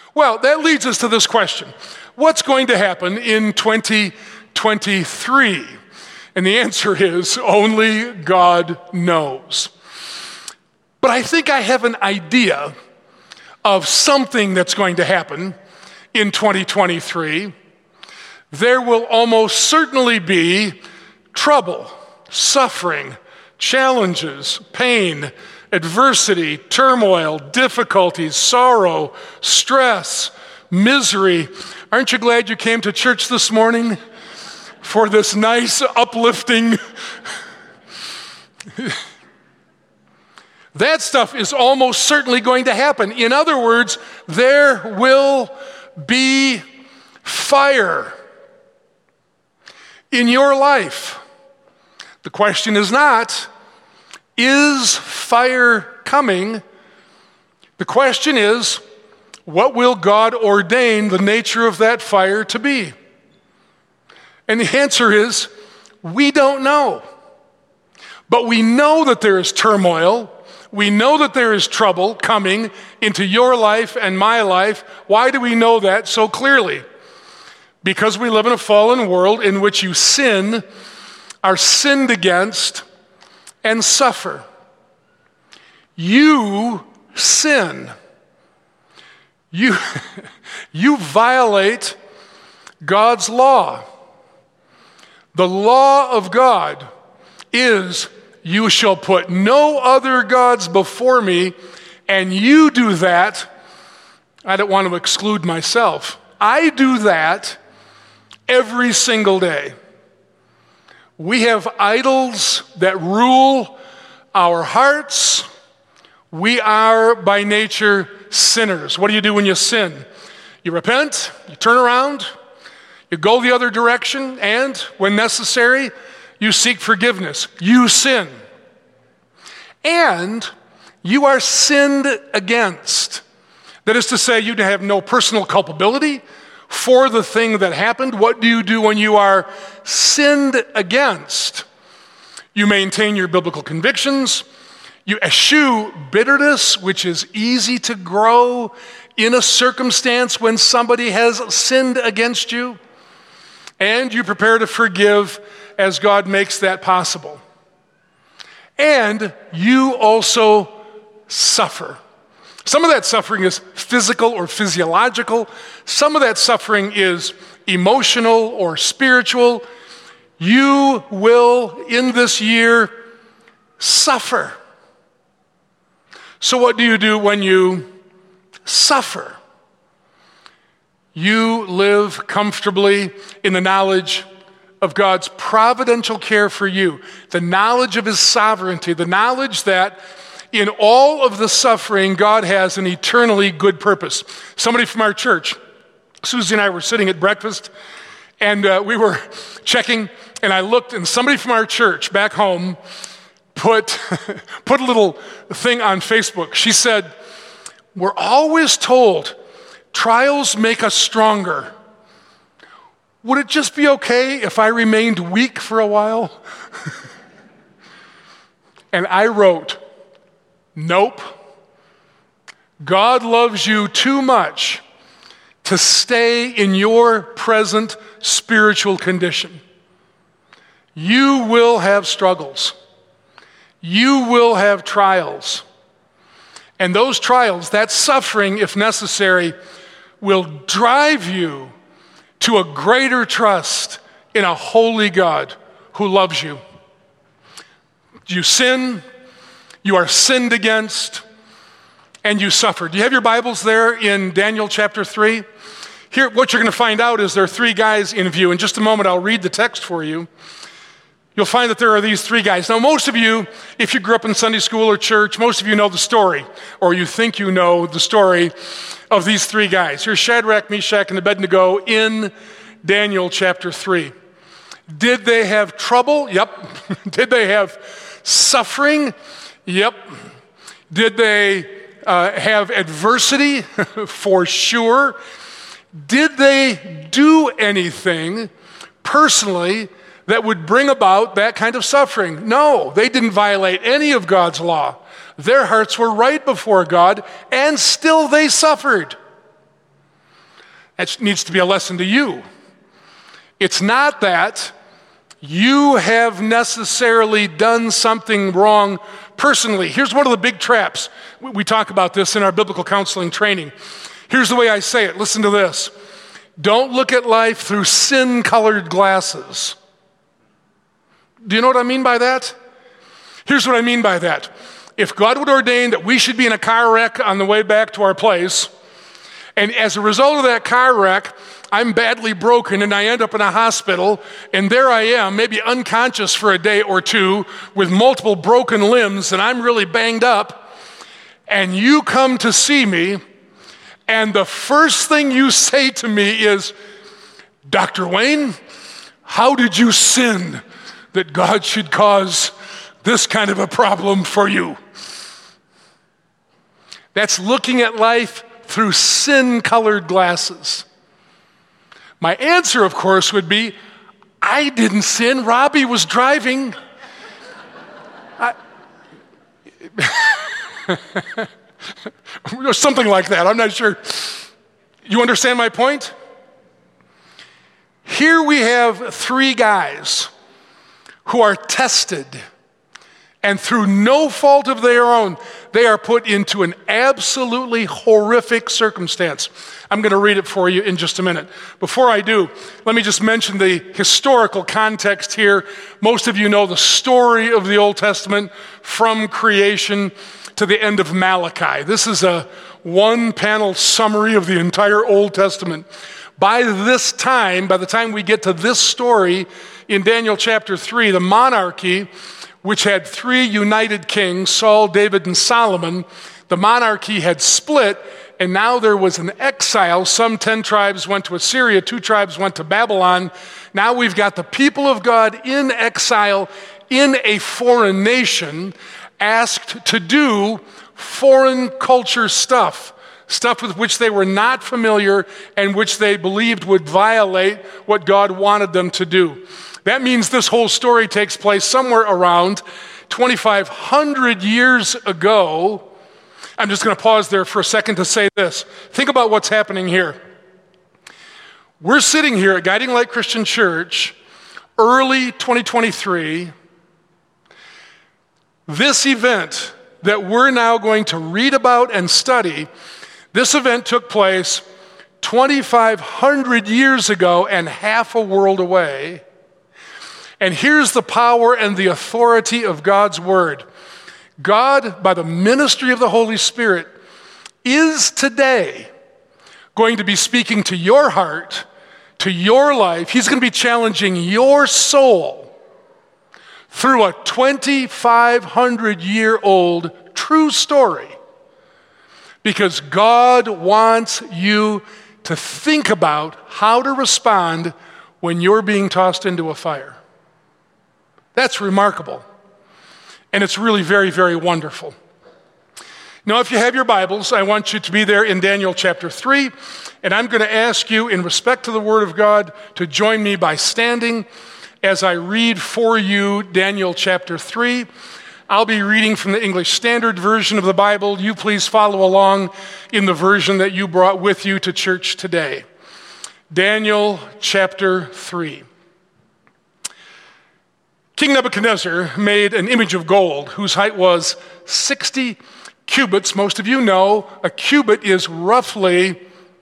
Well, that leads us to this question. What's going to happen in 2023? And the answer is only God knows. But I think I have an idea of something that's going to happen in 2023. There will almost certainly be trouble, suffering, challenges, pain, adversity, turmoil, difficulties, sorrow, stress, misery. Aren't you glad you came to church this morning for this nice, uplifting? That stuff is almost certainly going to happen. In other words, there will be fire in your life. The question is not, is fire coming? The question is, what will God ordain the nature of that fire to be? And the answer is, we don't know. But we know that there is turmoil. We know that there is trouble coming into your life and my life. Why do we know that so clearly? Because we live in a fallen world in which you sin, are sinned against, and suffer. You sin. You violate God's law. The law of God is, you shall put no other gods before me, and you do that. I don't want to exclude myself. I do that every single day. We have idols that rule our hearts. We are by nature sinners. What do you do when you sin? You repent, you turn around, you go the other direction, and when necessary, you seek forgiveness. You sin. And you are sinned against. That is to say, you have no personal culpability for the thing that happened. What do you do when you are sinned against? You maintain your biblical convictions. You eschew bitterness, which is easy to grow in a circumstance when somebody has sinned against you. And you prepare to forgive as God makes that possible. And you also suffer. Some of that suffering is physical or physiological. Some of that suffering is emotional or spiritual. You will, in this year, suffer. So what do you do when you suffer? You live comfortably in the knowledge of God's providential care for you, the knowledge of his sovereignty, the knowledge that in all of the suffering, God has an eternally good purpose. Somebody from our church, Susie and I were sitting at breakfast, and we were checking, and I looked, and somebody from our church back home put a little thing on Facebook. She said, "We're always told trials make us stronger. Would it just be okay if I remained weak for a while?" And I wrote, "Nope. God loves you too much to stay in your present spiritual condition. You will have struggles. You will have trials. And those trials, that suffering, if necessary, will drive you to a greater trust in a holy God who loves you. You sin, you are sinned against, and you suffer." Do you have your Bibles there in Daniel chapter 3? Here, what you're going to find out is there are three guys in view. In just a moment, I'll read the text for you. You'll find that there are these three guys. Now, most of you, if you grew up in Sunday school or church, most of you know the story, or you think you know the story of these three guys. Here's Shadrach, Meshach, and Abednego in Daniel chapter 3. Did they have trouble? Yep. Did they have suffering? Yep. Did they have adversity? For sure. Did they do anything personally that would bring about that kind of suffering? No, they didn't violate any of God's law. Their hearts were right before God, and still they suffered. That needs to be a lesson to you. It's not that you have necessarily done something wrong personally. Here's one of the big traps. We talk about this in our biblical counseling training. Here's the way I say it. Listen to this. Don't look at life through sin-colored glasses. Do you know what I mean by that? Here's what I mean by that. If God would ordain that we should be in a car wreck on the way back to our place, and as a result of that car wreck, I'm badly broken and I end up in a hospital, and there I am, maybe unconscious for a day or two with multiple broken limbs, and I'm really banged up, and you come to see me, and the first thing you say to me is, Dr. Wayne, how did you sin that God should cause this kind of a problem for you? That's looking at life through sin-colored glasses. My answer, of course, would be, I didn't sin. Robbie was driving. Or something like that. I'm not sure. You understand my point? Here we have three guys who are tested, and through no fault of their own, they are put into an absolutely horrific circumstance. I'm going to read it for you in just a minute. Before I do, let me just mention the historical context here. Most of you know the story of the Old Testament from creation to the end of Malachi. This is a one-panel summary of the entire Old Testament. By the time we get to this story in Daniel chapter 3, the monarchy, which had three united kings, Saul, David, and Solomon, the monarchy had split, and now there was an exile. Some 10 tribes went to Assyria, 2 tribes went to Babylon. Now we've got the people of God in exile in a foreign nation, asked to do foreign culture stuff with which they were not familiar and which they believed would violate what God wanted them to do. That means this whole story takes place somewhere around 2,500 years ago. I'm just going to pause there for a second to say this. Think about what's happening here. We're sitting here at Guiding Light Christian Church, early 2023. This event that we're now going to read about and study, this event took place 2,500 years ago and half a world away. And here's the power and the authority of God's word. God, by the ministry of the Holy Spirit, is today going to be speaking to your heart, to your life. He's going to be challenging your soul through a 2,500-year-old true story. Because God wants you to think about how to respond when you're being tossed into a fire. That's remarkable. And it's really very, very wonderful. Now, if you have your Bibles, I want you to be there in Daniel chapter 3. And I'm going to ask you, in respect to the Word of God, to join me by standing as I read for you Daniel chapter 3. I'll be reading from the English Standard Version of the Bible. You please follow along in the version that you brought with you to church today. Daniel chapter 3. King Nebuchadnezzar made an image of gold whose height was 60 cubits. Most of you know a cubit is roughly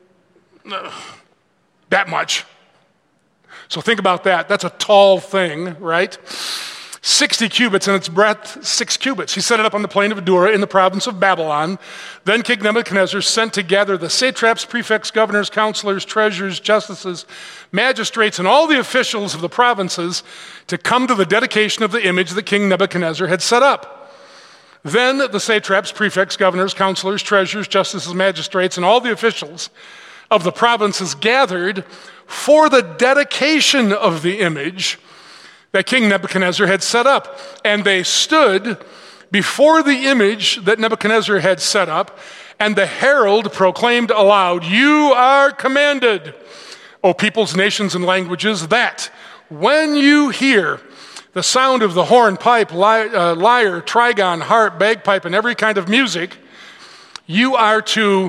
that much. So think about that. That's a tall thing, right? 60 cubits, and its breadth 6 cubits. He set it up on the plain of Dura in the province of Babylon. Then King Nebuchadnezzar sent together the satraps, prefects, governors, counselors, treasurers, justices, magistrates, and all the officials of the provinces to come to the dedication of the image that King Nebuchadnezzar had set up. Then the satraps, prefects, governors, counselors, treasurers, justices, magistrates, and all the officials of the provinces gathered for the dedication of the image that King Nebuchadnezzar had set up. And they stood before the image that Nebuchadnezzar had set up, and the herald proclaimed aloud, "You are commanded, O peoples, nations, and languages, that when you hear the sound of the horn, pipe, lyre, trigon, harp, bagpipe, and every kind of music, you are to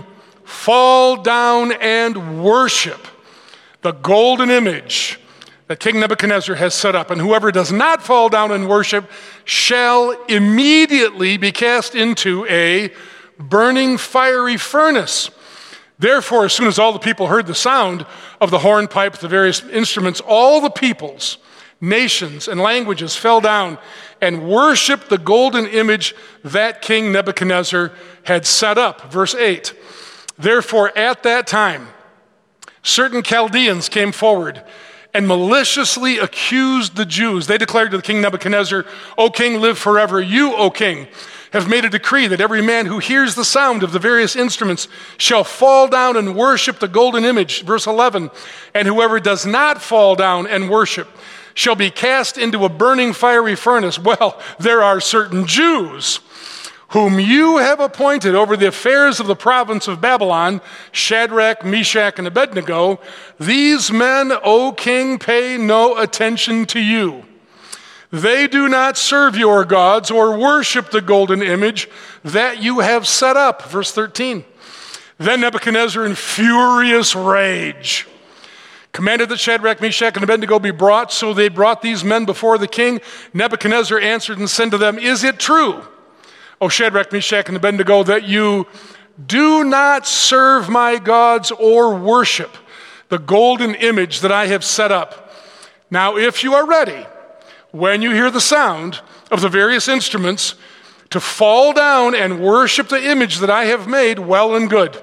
fall down and worship the golden image that King Nebuchadnezzar has set up. And whoever does not fall down and worship shall immediately be cast into a burning fiery furnace. Therefore, as soon as all the people heard the sound of the hornpipe, the various instruments, all the peoples, nations, and languages fell down and worshiped the golden image that King Nebuchadnezzar had set up. Verse 8, therefore at that time, certain Chaldeans came forward and maliciously accused the Jews. They declared to the king Nebuchadnezzar, O king, live forever. You, O king, have made a decree that every man who hears the sound of the various instruments shall fall down and worship the golden image. Verse 11, and whoever does not fall down and worship shall be cast into a burning fiery furnace. Well, there are certain Jews whom you have appointed over the affairs of the province of Babylon, Shadrach, Meshach, and Abednego. These men, O king, pay no attention to you. They do not serve your gods or worship the golden image that you have set up. Verse 13. Then Nebuchadnezzar, in furious rage, commanded that Shadrach, Meshach, and Abednego be brought. So they brought these men before the king. Nebuchadnezzar answered and said to them, is it true, O Shadrach, Meshach, and Abednego, that you do not serve my gods or worship the golden image that I have set up? Now, if you are ready, when you hear the sound of the various instruments, to fall down and worship the image that I have made, well and good.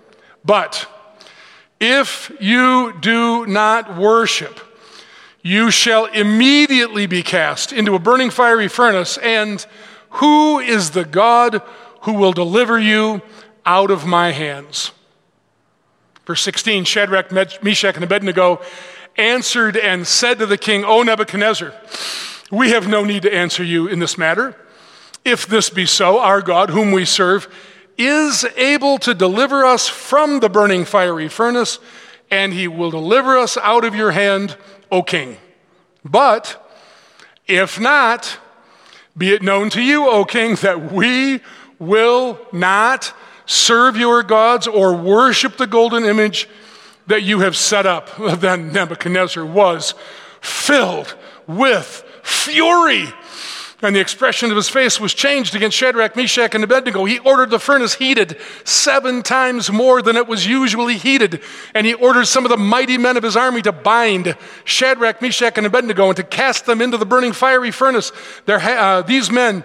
But if you do not worship, you shall immediately be cast into a burning fiery furnace. And who is the God who will deliver you out of my hands? Verse 16, Shadrach, Meshach, and Abednego answered and said to the king, O Nebuchadnezzar, we have no need to answer you in this matter. If this be so, our God, whom we serve, is able to deliver us from the burning fiery furnace, and he will deliver us out of your hand, O king. But if not, be it known to you, O king, that we will not serve your gods or worship the golden image that you have set up. Then Nebuchadnezzar was filled with fury, and the expression of his face was changed against Shadrach, Meshach, and Abednego. He ordered the furnace heated 7 times more than it was usually heated, and he ordered some of the mighty men of his army to bind Shadrach, Meshach, and Abednego and to cast them into the burning fiery furnace. These men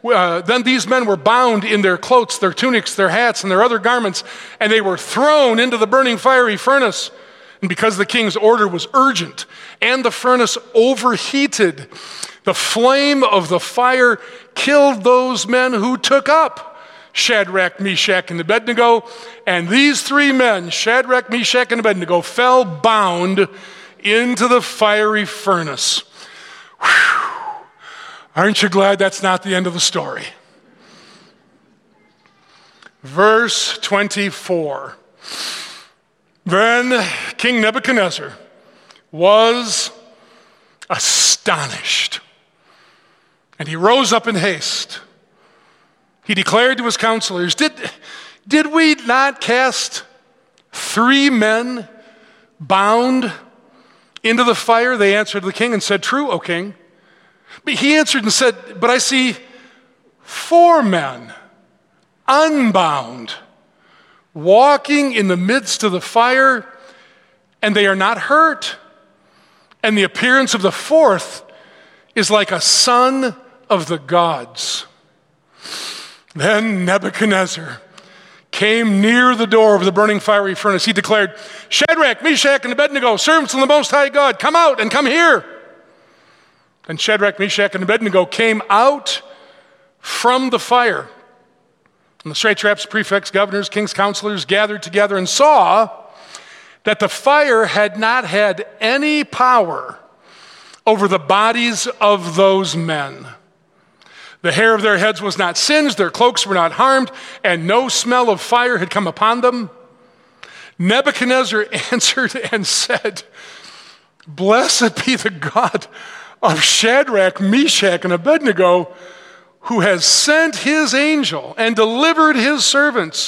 were bound in their cloaks, their tunics, their hats, and their other garments, and they were thrown into the burning fiery furnace. And because the king's order was urgent and the furnace overheated, the flame of the fire killed those men who took up Shadrach, Meshach, and Abednego. And these 3 men, Shadrach, Meshach, and Abednego, fell bound into the fiery furnace. Whew. Aren't you glad that's not the end of the story? Verse 24. Then King Nebuchadnezzar was astonished, and he rose up in haste. He declared to his counselors, Did we not cast 3 men bound into the fire? They answered the king and said, True, O king. But he answered and said, But I see 4 men unbound, walking in the midst of the fire, and they are not hurt. And the appearance of the 4th is like a son of the gods. Then Nebuchadnezzar came near the door of the burning fiery furnace. He declared, Shadrach, Meshach, and Abednego, servants of the Most High God, come out and come here. And Shadrach, Meshach, and Abednego came out from the fire. And the satraps, prefects, governors, king's counselors gathered together and saw that the fire had not had any power over the bodies of those men. The hair of their heads was not singed, their cloaks were not harmed, and no smell of fire had come upon them. Nebuchadnezzar answered and said, Blessed be the God of Shadrach, Meshach, and Abednego, who has sent his angel and delivered his servants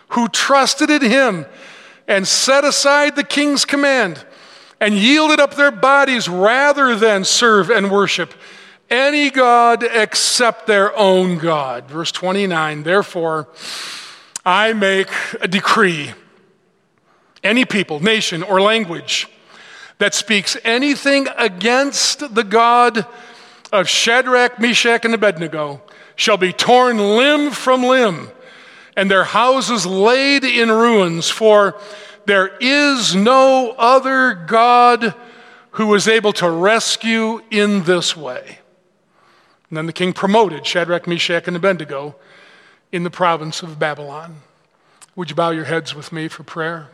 who trusted in him and set aside the king's command and yielded up their bodies rather than serve and worship any god except their own God. Verse 29, therefore, I make a decree. Any people, nation, or language that speaks anything against the God of Shadrach, Meshach, and Abednego shall be torn limb from limb, and their houses laid in ruins, for there is no other God who is able to rescue in this way. And then the king promoted Shadrach, Meshach, and Abednego in the province of Babylon. Would you bow your heads with me for prayer?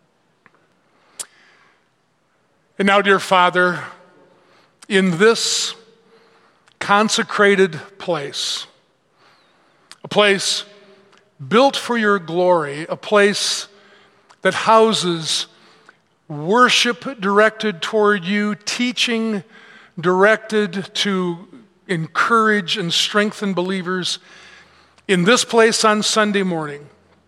And now, dear Father, in this consecrated place, a place built for your glory, a place that houses worship directed toward you, teaching directed to encourage and strengthen believers, in this place on Sunday morning,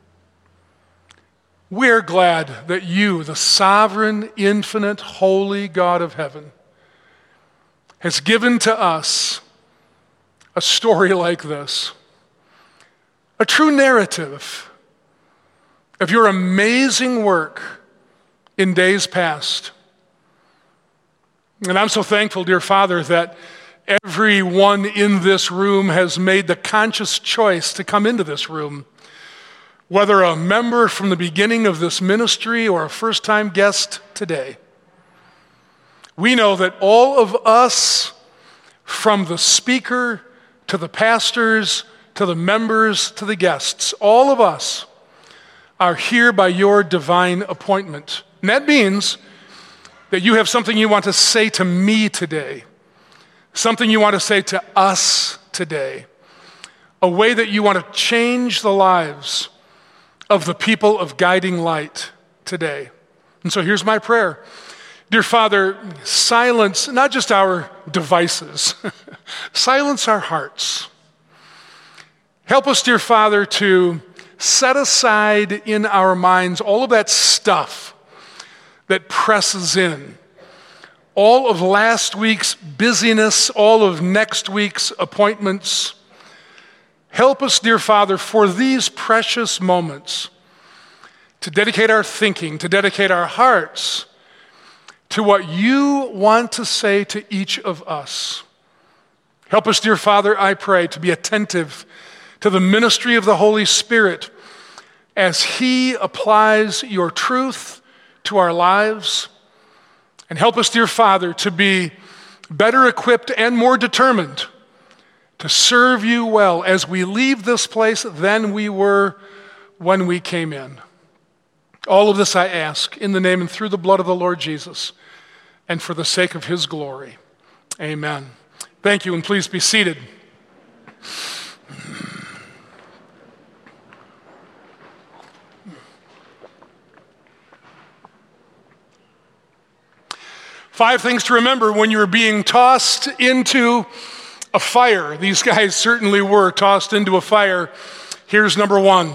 we're glad that you, the sovereign, infinite, holy God of heaven, has given to us a story like this, a true narrative of your amazing work in days past. And I'm so thankful, dear Father, that everyone in this room has made the conscious choice to come into this room, whether a member from the beginning of this ministry or a first-time guest today. We know that all of us, from the speaker to the pastors to the members to the guests, all of us are here by your divine appointment. And that means that you have something you want to say to me today, something you want to say to us today, a way that you want to change the lives of the people of Guiding Light today. And so here's my prayer. Dear Father, silence not just our devices, silence our hearts. Help us, dear Father, to set aside in our minds all of that stuff that presses in, all of last week's busyness, all of next week's appointments. Help us, dear Father, for these precious moments to dedicate our thinking, to dedicate our hearts to what you want to say to each of us. Help us, dear Father, I pray, to be attentive to the ministry of the Holy Spirit as he applies your truth to our lives. And help us, dear Father, to be better equipped and more determined to serve you well as we leave this place than we were when we came in. All of this I ask in the name and through the blood of the Lord Jesus, and for the sake of his glory. Amen. Thank you, and please be seated. Five things to remember when you're being tossed into a fire. These guys certainly were tossed into a fire. Here's number one.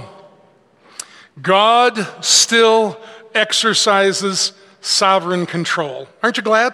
God still exercises sovereign control. Aren't you glad?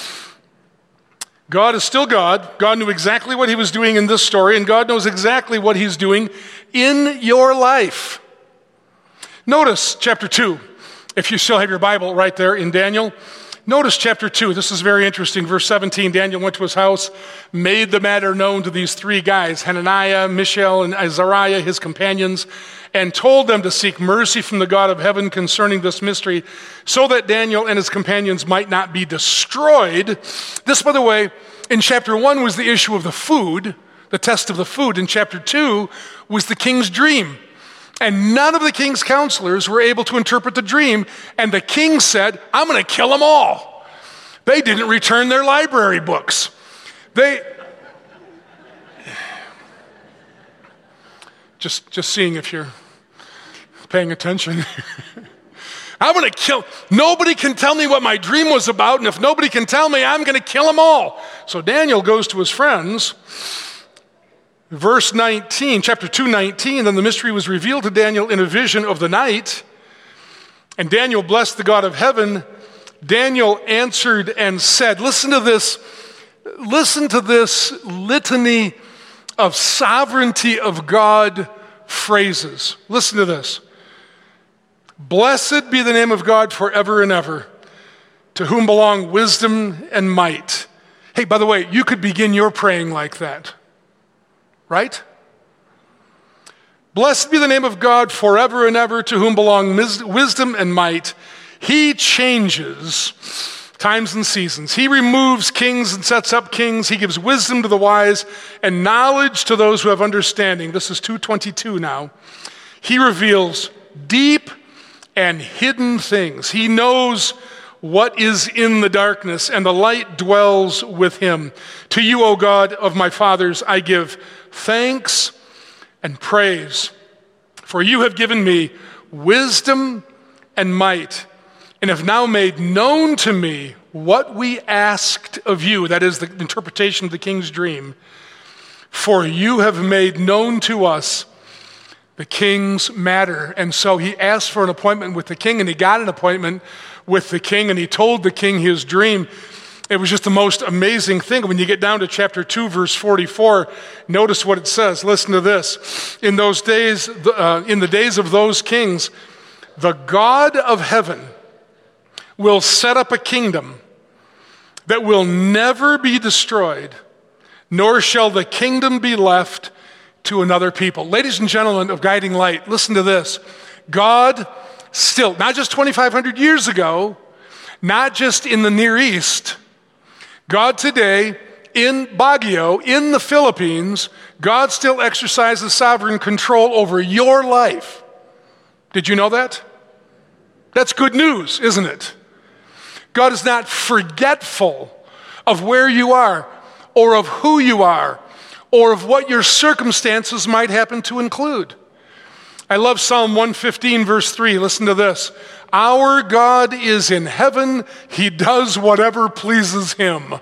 God is still God. God knew exactly what he was doing in this story, and God knows exactly what he's doing in your life. Notice chapter 2, if you still have your Bible right there in Daniel. Notice chapter 2. This is very interesting. Verse 17, Daniel went to his house, made the matter known to these three guys, Hananiah, Mishael, and Azariah, his companions, and told them to seek mercy from the God of heaven concerning this mystery, so that Daniel and his companions might not be destroyed. This, by the way, in chapter 1 was the issue of the food, the test of the food. In chapter 2 was the king's dream. And none of the king's counselors were able to interpret the dream. And the king said, I'm going to kill them all. They didn't return their library books. Just seeing if you're paying attention. I'm going to kill. Nobody can tell me what my dream was about. And if nobody can tell me, I'm going to kill them all. So Daniel goes to his friends. Verse 19, chapter 2:19, then the mystery was revealed to Daniel in a vision of the night, and Daniel blessed the God of heaven. Daniel answered and said, listen to this litany of sovereignty of God phrases. Listen to this. Blessed be the name of God forever and ever, to whom belong wisdom and might. Hey, by the way, you could begin your praying like that, right? Blessed be the name of God forever and ever, to whom belong wisdom and might. He changes times and seasons. He removes kings and sets up kings. He gives wisdom to the wise and knowledge to those who have understanding. This is 2:22 now. He reveals deep and hidden things. He knows what is in the darkness, and the light dwells with him. To you, O God of my fathers, I give thanks and praise, for you have given me wisdom and might, and have now made known to me what we asked of you. That is the interpretation of the king's dream. For you have made known to us the king's matter. And so he asked for an appointment with the king, and he got an appointment with the king, and he told the king his dream. It was just the most amazing thing. When you get down to chapter 2, verse 44, notice what it says. Listen to this. In those days, in the days of those kings, the God of heaven will set up a kingdom that will never be destroyed, nor shall the kingdom be left to another people. Ladies and gentlemen of Guiding Light, listen to this. God still, not just 2,500 years ago, not just in the Near East, God today in Baguio, in the Philippines, God still exercises sovereign control over your life. Did you know that? That's good news, isn't it? God is not forgetful of where you are, or of who you are, or of what your circumstances might happen to include. I love Psalm 115, verse 3. Listen to this. Our God is in heaven. He does whatever pleases him.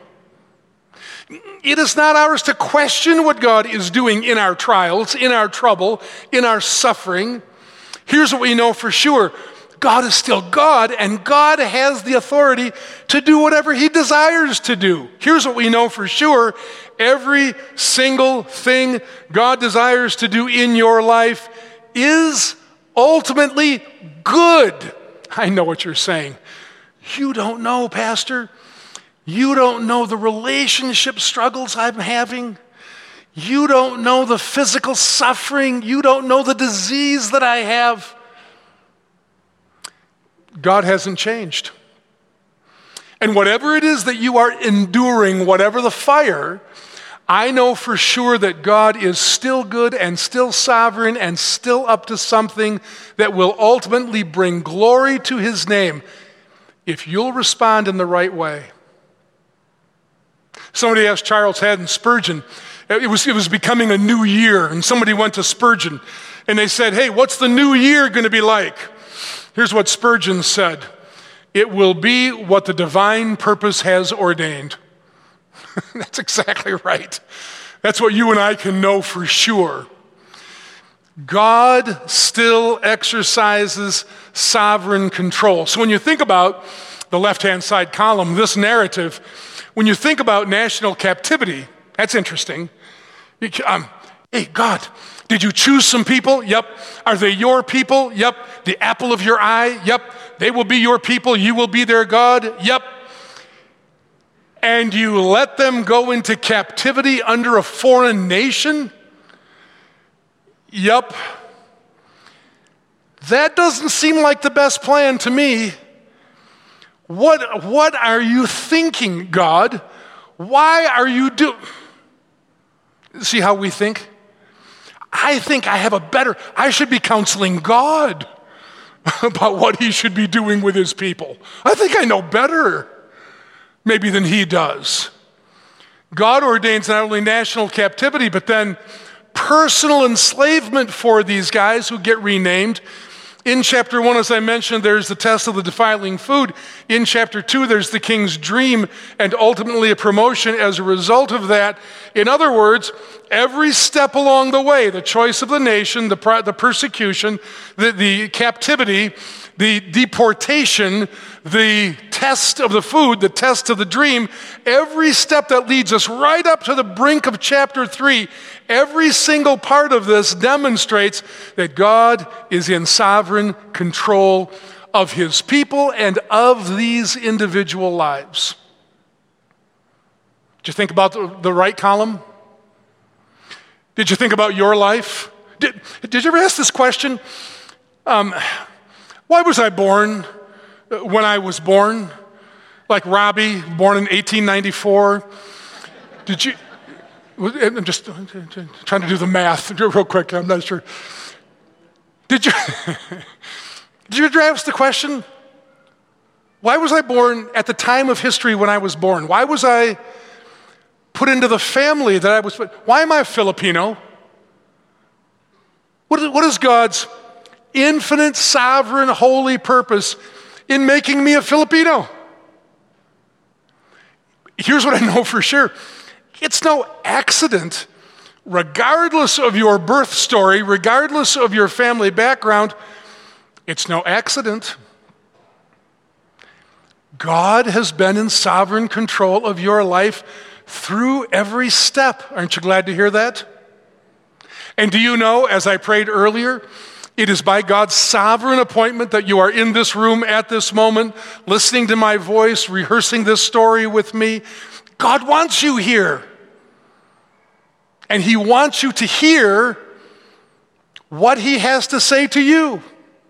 It is not ours to question what God is doing in our trials, in our trouble, in our suffering. Here's what we know for sure. God is still God, and God has the authority to do whatever he desires to do. Here's what we know for sure. Every single thing God desires to do in your life is ultimately good. I know what you're saying. You don't know, Pastor. You don't know the relationship struggles I'm having. You don't know the physical suffering. You don't know the disease that I have. God hasn't changed. And whatever it is that you are enduring, whatever the fire, I know for sure that God is still good and still sovereign and still up to something that will ultimately bring glory to his name if you'll respond in the right way. Somebody asked Charles Haddon Spurgeon, it was becoming a new year, and somebody went to Spurgeon and they said, hey, what's the new year going to be like? Here's what Spurgeon said. It will be what the divine purpose has ordained. That's exactly right. That's what you and I can know for sure. God still exercises sovereign control. So when you think about the left-hand side column, this narrative, when you think about national captivity, that's interesting. Hey, God, did you choose some people? Yep. Are they your people? Yep. The apple of your eye? Yep. They will be your people. You will be their God? Yep. And you let them go into captivity under a foreign nation? Yep. That doesn't seem like the best plan to me. What are you thinking, God? Why are you doing? See how we think? I think I should be counseling God about what he should be doing with his people. I think I know better, maybe, than he does. God ordains not only national captivity, but then personal enslavement for these guys who get renamed In chapter 1, as I mentioned, there's the test of the defiling food. In chapter 2, there's the king's dream and ultimately a promotion as a result of that. In other words, every step along the way, the choice of the nation, the persecution, the captivity, the deportation, the test of the food, the test of the dream, every step that leads us right up to the brink of chapter 3, every single part of this demonstrates that God is in sovereign control of his people and of these individual lives. Did you think about the right column? Did you think about your life? Did you ever ask this question? Why was I born when I was born? Like Robbie, born in 1894. Did you? I'm just trying to do the math real quick. I'm not sure. Did you ever ask the question? Why was I born at the time of history when I was born? Why was I put into the family that I was put? Why am I a Filipino? What is God's infinite, sovereign, holy purpose in making me a Filipino? Here's what I know for sure. It's no accident. Regardless of your birth story, regardless of your family background, it's no accident. God has been in sovereign control of your life through every step. Aren't you glad to hear that? And do you know, as I prayed earlier, it is by God's sovereign appointment that you are in this room at this moment, listening to my voice, rehearsing this story with me. God wants you here. And he wants you to hear what he has to say to you.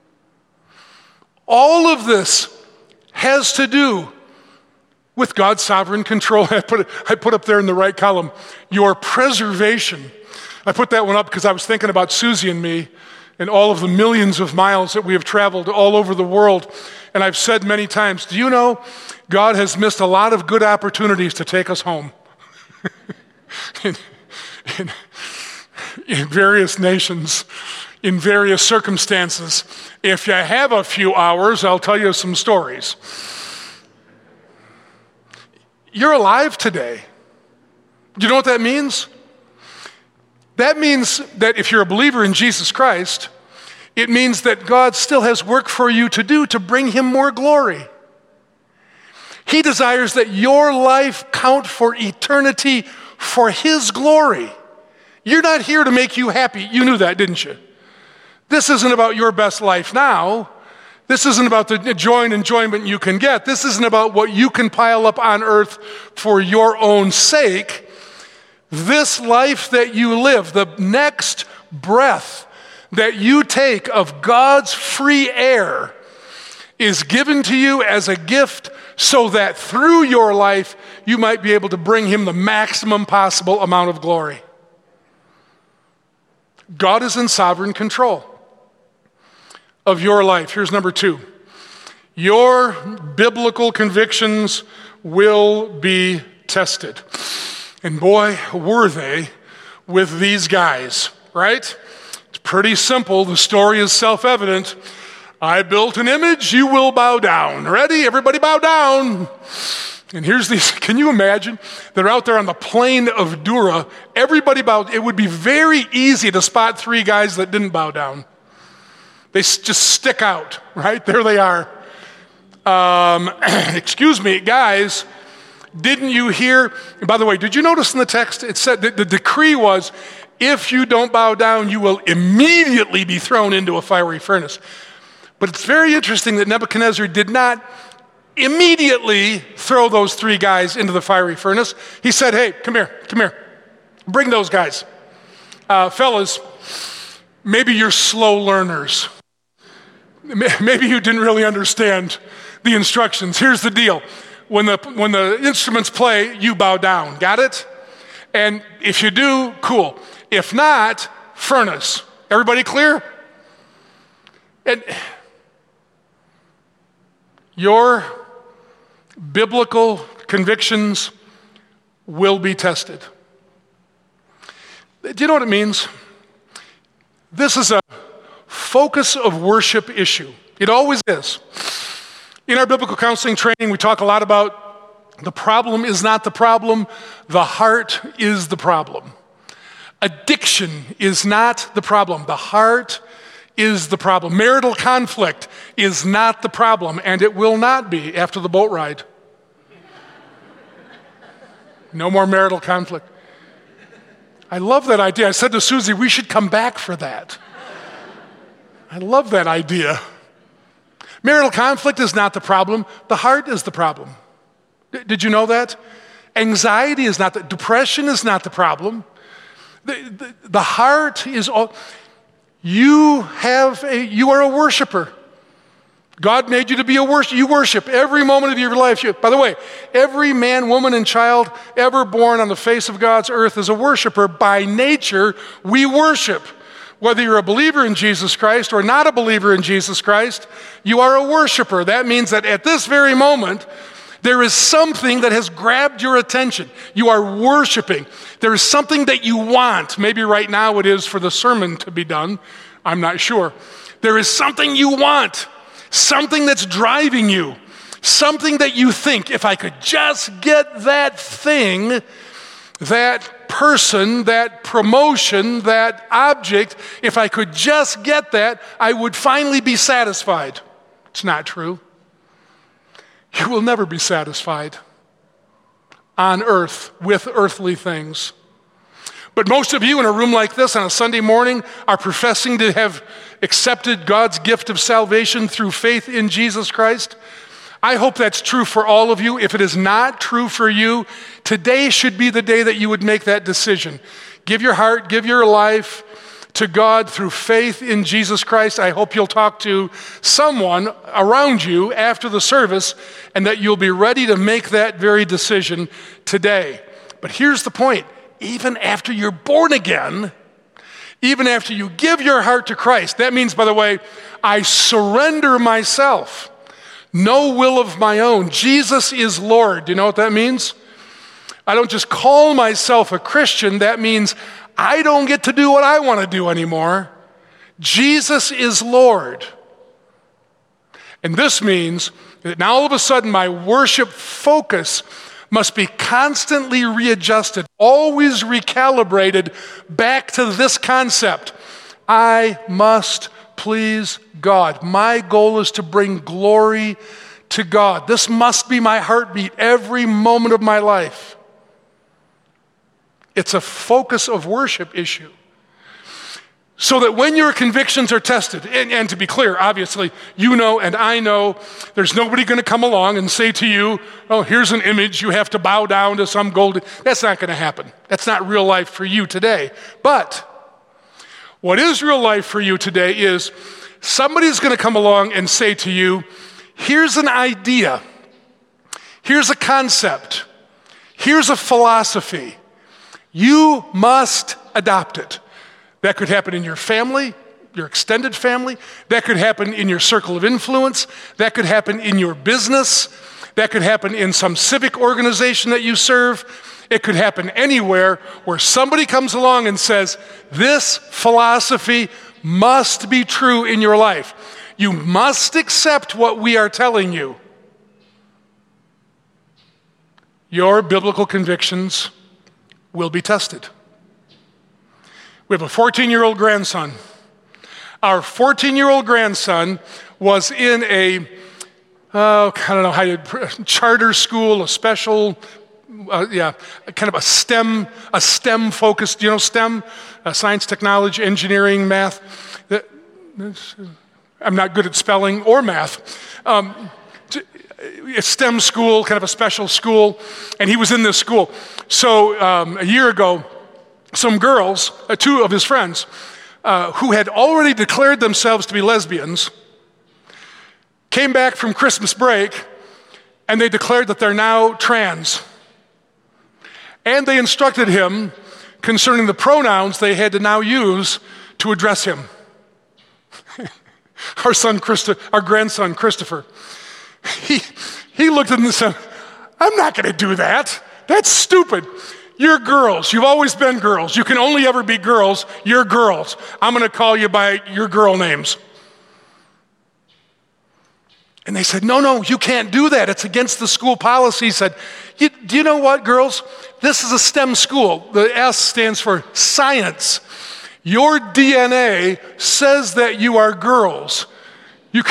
All of this has to do with God's sovereign control. I put up there in the right column, your preservation. I put that one up because I was thinking about Susie and me and all of the millions of miles that we have traveled all over the world. And I've said many times, do you know, God has missed a lot of good opportunities to take us home. in various nations, in various circumstances. If you have a few hours, I'll tell you some stories. You're alive today. Do you know what that means? That means that if you're a believer in Jesus Christ, it means that God still has work for you to do to bring him more glory. He desires that your life count for eternity for his glory. You're not here to make you happy. You knew that, didn't you? This isn't about your best life now. This isn't about the joy and enjoyment you can get. This isn't about what you can pile up on earth for your own sake. This life that you live, the next breath that you take of God's free air, is given to you as a gift so that through your life you might be able to bring him the maximum possible amount of glory. God is in sovereign control of your life. Here's number 2. Your biblical convictions will be tested. And boy, were they with these guys, right? It's pretty simple. The story is self-evident. I built an image, you will bow down. Ready? Everybody bow down. And here's these, can you imagine? They're out there on the plain of Dura. Everybody bowed. It would be very easy to spot 3 guys that didn't bow down. They just stick out, right? There they are. Excuse me, guys, didn't you hear? And by the way, did you notice in the text, it said that the decree was, if you don't bow down, you will immediately be thrown into a fiery furnace. But it's very interesting that Nebuchadnezzar did not immediately throw those 3 guys into the fiery furnace. He said, hey, come here. Bring those guys. Fellas, maybe you're slow learners. Maybe you didn't really understand the instructions. Here's the deal. When the instruments play, you bow down. Got it? And if you do, cool. If not, furnace. Everybody clear? And your biblical convictions will be tested. Do you know what it means? This is a focus of worship issue. It always is. In our biblical counseling training, we talk a lot about the problem is not the problem, the heart is the problem. Addiction is not the problem, the heart is the problem. Marital conflict is not the problem, and it will not be after the boat ride. No more marital conflict. I love that idea. I said to Susie, we should come back for that. I love that idea. Marital conflict is not the problem. The heart is the problem. Did you know that? Anxiety is not depression is not the problem. The heart is all. You are a worshiper. God made you to be a worshiper. You worship every moment of your life. By the way, every man, woman, and child ever born on the face of God's earth is a worshiper. By nature, we worship. Whether you're a believer in Jesus Christ or not a believer in Jesus Christ, you are a worshiper. That means that at this very moment, there is something that has grabbed your attention. You are worshiping. There is something that you want. Maybe right now it is for the sermon to be done. I'm not sure. There is something you want. Something that's driving you, something that you think, if I could just get that thing, that person, that promotion, that object, if I could just get that, I would finally be satisfied. It's not true. You will never be satisfied on earth with earthly things. But most of you in a room like this on a Sunday morning are professing to have accepted God's gift of salvation through faith in Jesus Christ. I hope that's true for all of you. If it is not true for you, today should be the day that you would make that decision. Give your heart, give your life to God through faith in Jesus Christ. I hope you'll talk to someone around you after the service and that you'll be ready to make that very decision today. But here's the point. Even after you're born again, even after you give your heart to Christ, that means, by the way, I surrender myself. No will of my own. Jesus is Lord. Do you know what that means? I don't just call myself a Christian. That means I don't get to do what I want to do anymore. Jesus is Lord. And this means that now all of a sudden my worship focus must be constantly readjusted, always recalibrated back to this concept. I must please God. My goal is to bring glory to God. This must be my heartbeat every moment of my life. It's a focus of worship issue. So that when your convictions are tested, and to be clear, obviously, you know and I know there's nobody going to come along and say to you, oh, here's an image, you have to bow down to some golden. That's not going to happen. That's not real life for you today. But what is real life for you today is somebody's going to come along and say to you, here's an idea, here's a concept, here's a philosophy. You must adopt it. That could happen in your family, your extended family. That could happen in your circle of influence. That could happen in your business. That could happen in some civic organization that you serve. It could happen anywhere where somebody comes along and says, this philosophy must be true in your life. You must accept what we are telling you. Your biblical convictions will be tested. We have a 14-year-old grandson. Our 14-year-old grandson was in a, charter school, a special, kind of a STEM focused, STEM, science, technology, engineering, math. I'm not good at spelling or math. A STEM school, kind of a special school, and he was in this school. So a year ago, some girls, two of his friends, who had already declared themselves to be lesbians, came back from Christmas break, and they declared that they're now trans. And they instructed him concerning the pronouns they had to now use to address him. Our grandson, Christopher, he looked at them and said, I'm not going to do that. That's stupid. You're girls. You've always been girls. You can only ever be girls. You're girls. I'm going to call you by your girl names. And they said, no, you can't do that. It's against the school policy. He said, do you know what, girls? This is a STEM school. The S stands for science. Your DNA says that you are girls. Do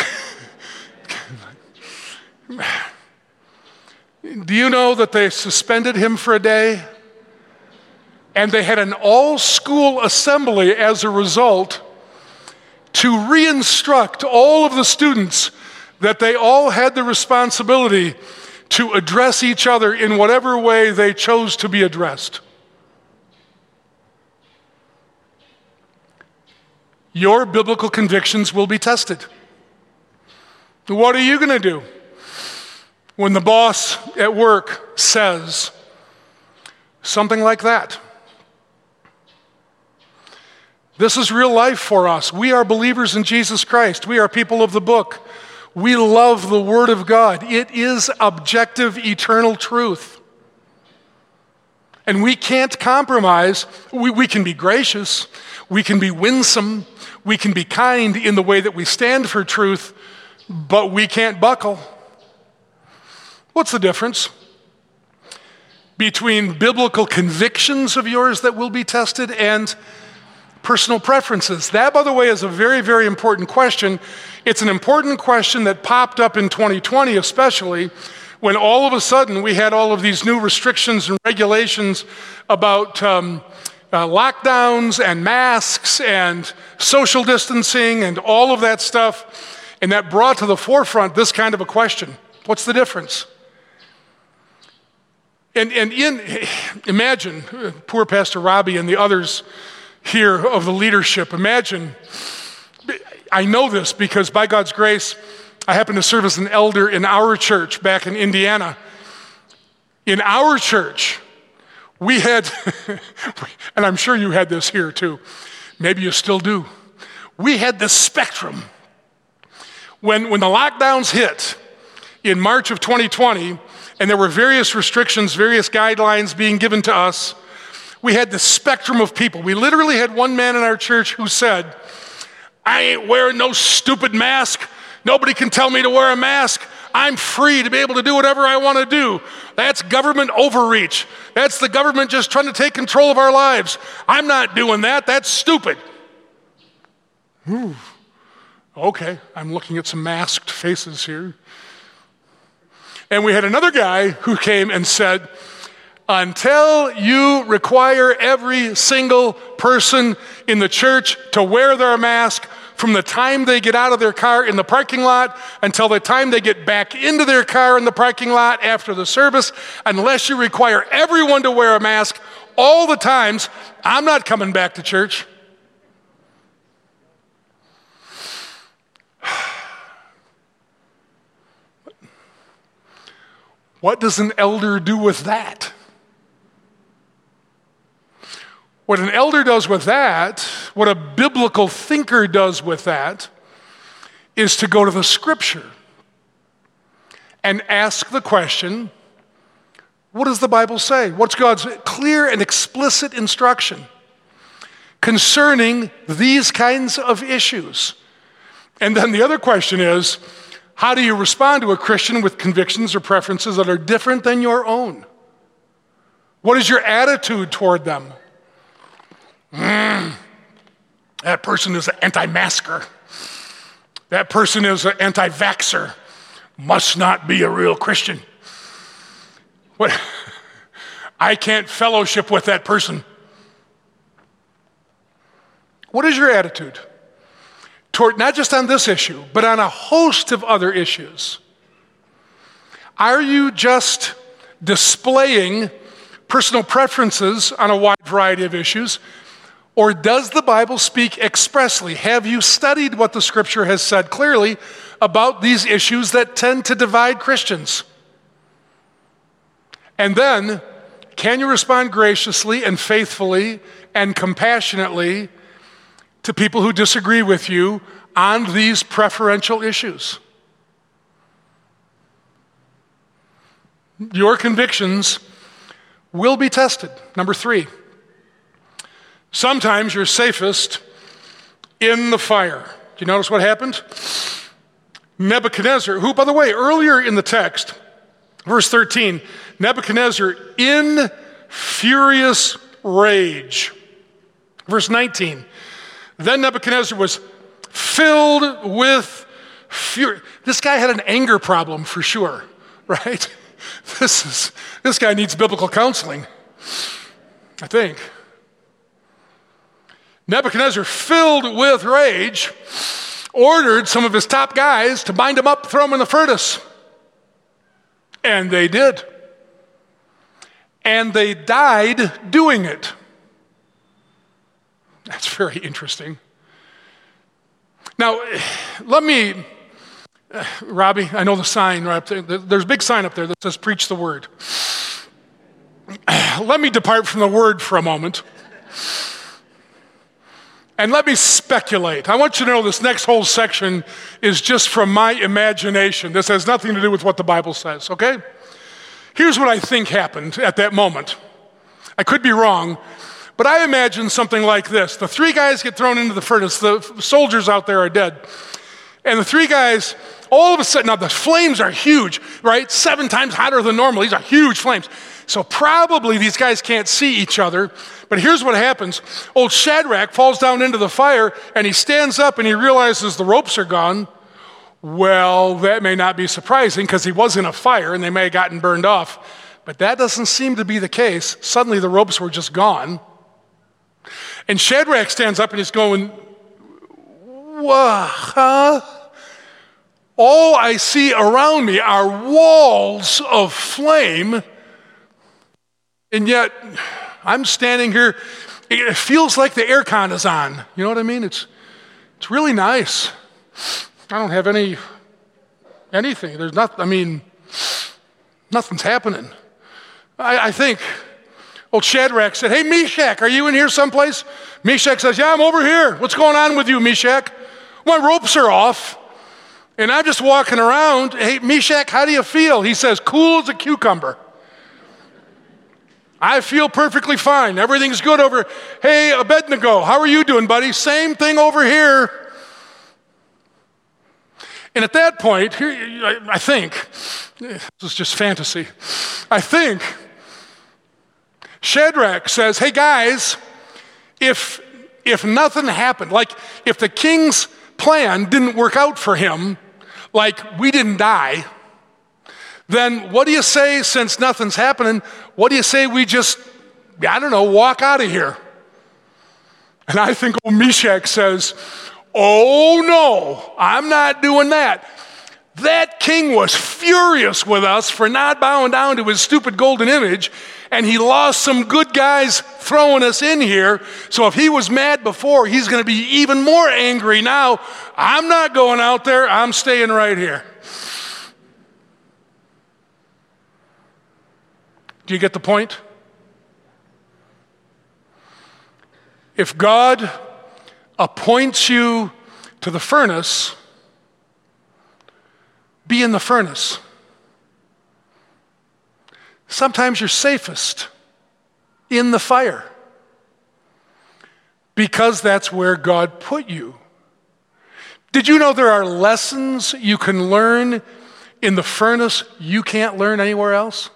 you know that they suspended him for a day? And they had an all-school assembly as a result to re-instruct all of the students that they all had the responsibility to address each other in whatever way they chose to be addressed. Your biblical convictions will be tested. What are you going to do when the boss at work says something like that? This is real life for us. We are believers in Jesus Christ. We are people of the book. We love the Word of God. It is objective, eternal truth. And we can't compromise. We can be gracious. We can be winsome. We can be kind in the way that we stand for truth, but we can't buckle. What's the difference between biblical convictions of yours that will be tested and personal preferences? That, by the way, is a very, very important question. It's an important question that popped up in 2020, especially when all of a sudden we had all of these new restrictions and regulations about lockdowns and masks and social distancing and all of that stuff. And that brought to the forefront this kind of a question. What's the difference? And imagine, poor Pastor Robbie and the others here of the leadership, imagine, I know this because by God's grace, I happen to serve as an elder in our church back in Indiana. In our church, we had, and I'm sure you had this here too, maybe you still do, we had this spectrum. When the lockdowns hit in March of 2020, and there were various restrictions, various guidelines being given to us, we had this spectrum of people. We literally had one man in our church who said, I ain't wearing no stupid mask. Nobody can tell me to wear a mask. I'm free to be able to do whatever I want to do. That's government overreach. That's the government just trying to take control of our lives. I'm not doing that. That's stupid. Ooh. Okay, I'm looking at some masked faces here. And we had another guy who came and said, until you require every single person in the church to wear their mask from the time they get out of their car in the parking lot until the time they get back into their car in the parking lot after the service, unless you require everyone to wear a mask all the times, I'm not coming back to church. What does an elder do with that? What an elder does with that, what a biblical thinker does with that, is to go to the Scripture and ask the question, what does the Bible say? What's God's clear and explicit instruction concerning these kinds of issues? And then the other question is, how do you respond to a Christian with convictions or preferences that are different than your own? What is your attitude toward them? That person is an anti-masker. That person is an anti-vaxxer. Must not be a real Christian. What? I can't fellowship with that person. What is your attitude toward, not just on this issue, but on a host of other issues? Are you just displaying personal preferences on a wide variety of issues? Or does the Bible speak expressly? Have you studied what the Scripture has said clearly about these issues that tend to divide Christians? And then, can you respond graciously and faithfully and compassionately to people who disagree with you on these preferential issues? Your convictions will be tested. Number 3, sometimes you're safest in the fire. Do you notice what happened? Nebuchadnezzar, who, by the way, earlier in the text, verse 13, Nebuchadnezzar in furious rage. Verse 19, then Nebuchadnezzar was filled with fury. This guy had an anger problem for sure, right? This guy needs biblical counseling, I think. Nebuchadnezzar, filled with rage, ordered some of his top guys to bind him up, throw him in the furnace. And they did. And they died doing it. That's very interesting. Now, let me, Robbie, I know the sign right up there. There's a big sign up there that says, preach the word. Let me depart from the word for a moment. And let me speculate. I want you to know this next whole section is just from my imagination. This has nothing to do with what the Bible says, okay? Here's what I think happened at that moment. I could be wrong, but I imagine something like this. The 3 guys get thrown into the furnace. The soldiers out there are dead. And the 3 guys, all of a sudden, now the flames are huge, right? 7 times hotter than normal. These are huge flames. So probably these guys can't see each other. But here's what happens. Old Shadrach falls down into the fire, and he stands up and he realizes the ropes are gone. Well, that may not be surprising because he was in a fire and they may have gotten burned off. But that doesn't seem to be the case. Suddenly the ropes were just gone. And Shadrach stands up and he's going, "What? Huh? All I see around me are walls of flame. And yet, I'm standing here, it feels like the air con is on. You know what I mean? It's really nice. I don't have anything. There's nothing's happening. I think old Shadrach said, "Hey, Meshach, are you in here someplace?" Meshach says, "Yeah, I'm over here. What's going on with you, Meshach?" "My ropes are off, and I'm just walking around." "Hey, Meshach, how do you feel?" He says, "Cool as a cucumber. I feel perfectly fine. Everything's good over." "Hey, Abednego, how are you doing, buddy?" "Same thing over here." And at that point, here, I think, this is just fantasy, I think Shadrach says, "Hey guys, if nothing happened, like if the king's plan didn't work out for him, like we didn't die, then what do you say, since nothing's happening, what do you say we just, walk out of here?" And I think old Meshach says, "Oh no, I'm not doing that. That king was furious with us for not bowing down to his stupid golden image, and he lost some good guys throwing us in here. So if he was mad before, he's going to be even more angry now. I'm not going out there. I'm staying right here." Do you get the point? If God appoints you to the furnace, be in the furnace. Sometimes you're safest in the fire because that's where God put you. Did you know there are lessons you can learn in the furnace you can't learn anywhere else?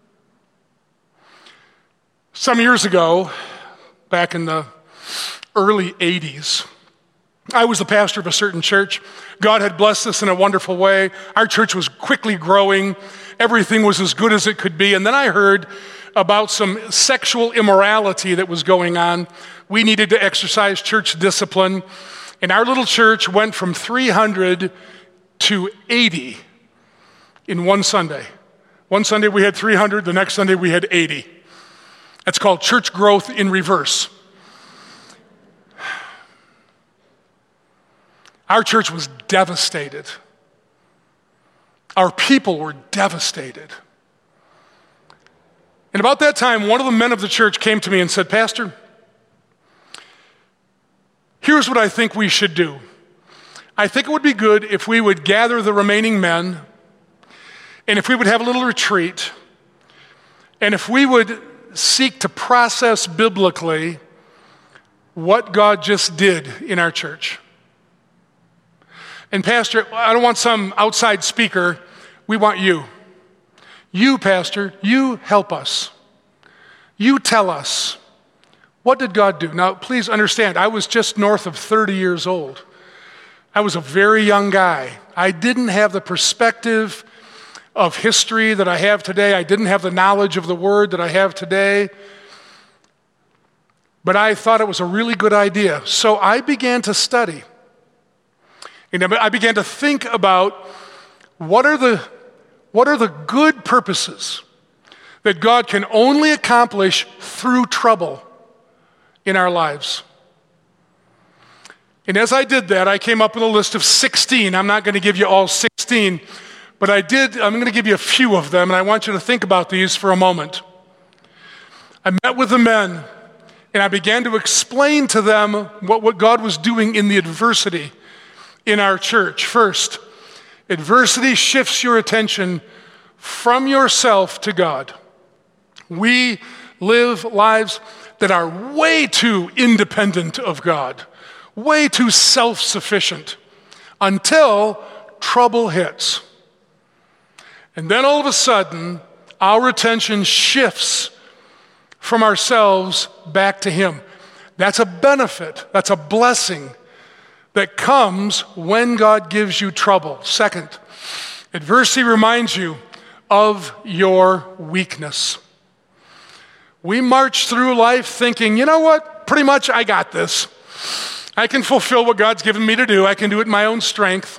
Some years ago, back in the early 80s, I was the pastor of a certain church. God had blessed us in a wonderful way. Our church was quickly growing. Everything was as good as it could be. And then I heard about some sexual immorality that was going on. We needed to exercise church discipline. And our little church went from 300 to 80 in one Sunday. One Sunday we had 300, the next Sunday we had 80. That's called church growth in reverse. Our church was devastated. Our people were devastated. And about that time, one of the men of the church came to me and said, "Pastor, here's what I think we should do. I think it would be good if we would gather the remaining men, and if we would have a little retreat, and if we would seek to process biblically what God just did in our church. And Pastor, I don't want some outside speaker. We want you. You, Pastor, you help us. You tell us, what did God do? Now, please understand, I was just north of 30 years old. I was a very young guy. I didn't have the perspective of history that I have today. I didn't have the knowledge of the Word that I have today. But I thought it was a really good idea. So I began to study. And I began to think about what are the good purposes that God can only accomplish through trouble in our lives. And as I did that, I came up with a list of 16. I'm not going to give you all 16, but I'm going to give you a few of them, and I want you to think about these for a moment. I met with the men, and I began to explain to them what God was doing in the adversity in our church. First, adversity shifts your attention from yourself to God. We live lives that are way too independent of God, way too self-sufficient, until trouble hits. And then all of a sudden, our attention shifts from ourselves back to Him. That's a benefit, that's a blessing that comes when God gives you trouble. Second, adversity reminds you of your weakness. We march through life thinking, you know what, pretty much I got this. I can fulfill what God's given me to do. I can do it in my own strength.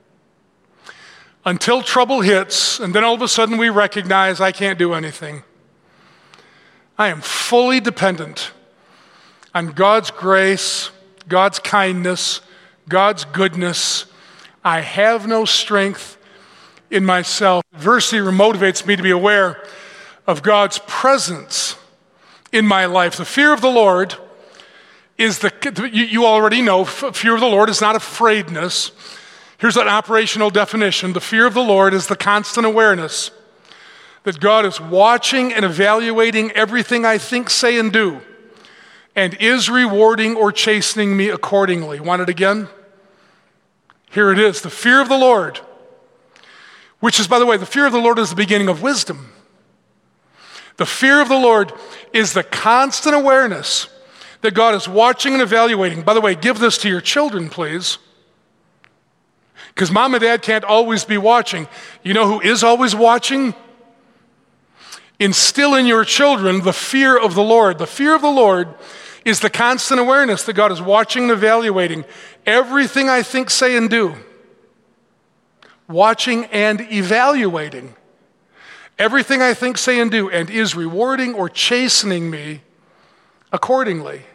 Until trouble hits, and then all of a sudden we recognize I can't do anything. I am fully dependent on God's grace, God's kindness, God's goodness. I have no strength in myself. Adversity motivates me to be aware of God's presence in my life. The fear of the Lord is you already know, fear of the Lord is not afraidness. Here's an operational definition. The fear of the Lord is the constant awareness that God is watching and evaluating everything I think, say, and do, and is rewarding or chastening me accordingly. Want it again? Here it is. The fear of the Lord, which is, by the way, the fear of the Lord is the beginning of wisdom. The fear of the Lord is the constant awareness that God is watching and evaluating. By the way, give this to your children, please. Because mom and dad can't always be watching. You know who is always watching? Instill in your children the fear of the Lord. The fear of the Lord is the constant awareness that God is watching and evaluating everything I think, say, and do. Watching and evaluating everything I think, say, and do, and is rewarding or chastening me accordingly.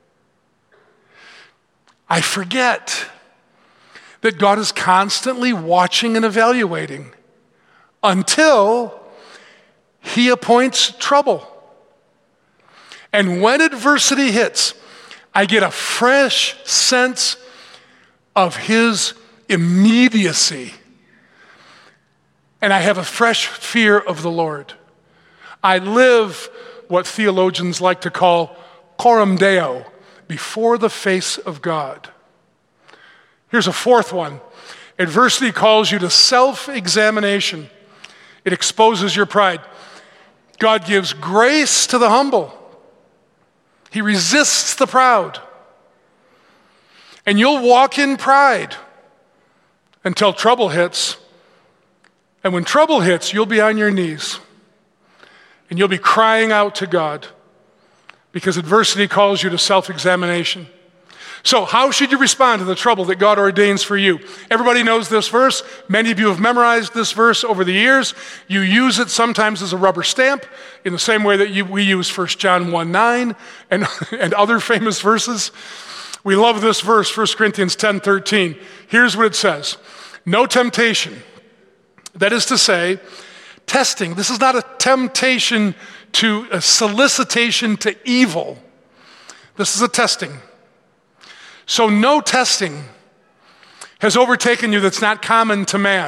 I forget that God is constantly watching and evaluating until He appoints trouble. And when adversity hits, I get a fresh sense of His immediacy. And I have a fresh fear of the Lord. I live what theologians like to call coram Deo, before the face of God. Here's a fourth one. Adversity calls you to self-examination. It exposes your pride. God gives grace to the humble. He resists the proud. And you'll walk in pride until trouble hits. And when trouble hits, you'll be on your knees. And you'll be crying out to God because adversity calls you to self-examination. So how should you respond to the trouble that God ordains for you? Everybody knows this verse. Many of you have memorized this verse over the years. You use it sometimes as a rubber stamp in the same way that we use 1 John 1:9 and other famous verses. We love this verse, 1 Corinthians 10:13. Here's what it says. No temptation, that is to say, testing. This is not a temptation to a solicitation to evil. This is a testing. So no testing has overtaken you that's not common to man.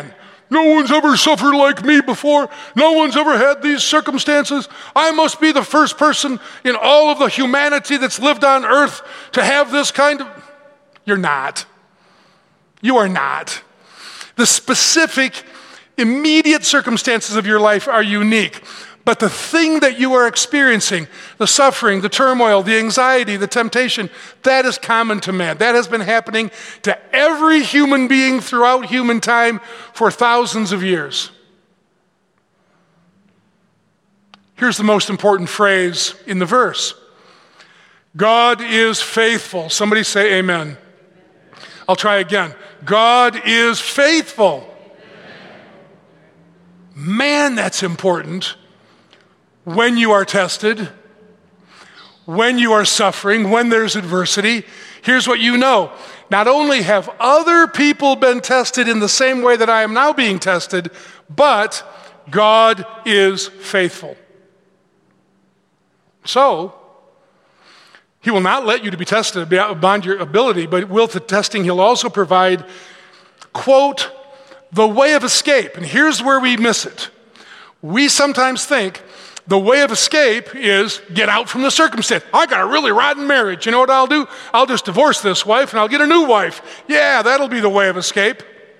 No one's ever suffered like me before. No one's ever had these circumstances. I must be the first person in all of the humanity that's lived on earth to have this kind of... You're not. You are not. The specific, immediate circumstances of your life are unique. But the thing that you are experiencing, the suffering, the turmoil, the anxiety, the temptation, that is common to man. That has been happening to every human being throughout human time for thousands of years. Here's the most important phrase in the verse. God is faithful. Somebody say amen. I'll try again. God is faithful. Man, that's important. When you are tested, when you are suffering, when there's adversity, here's what you know. Not only have other people been tested in the same way that I am now being tested, but God is faithful. So, he will not let you to be tested beyond your ability, but with the testing, he'll also provide, quote, the way of escape. And here's where we miss it. We sometimes think the way of escape is get out from the circumstance. I got a really rotten marriage. You know what I'll do? I'll just divorce this wife and I'll get a new wife. Yeah, that'll be the way of escape.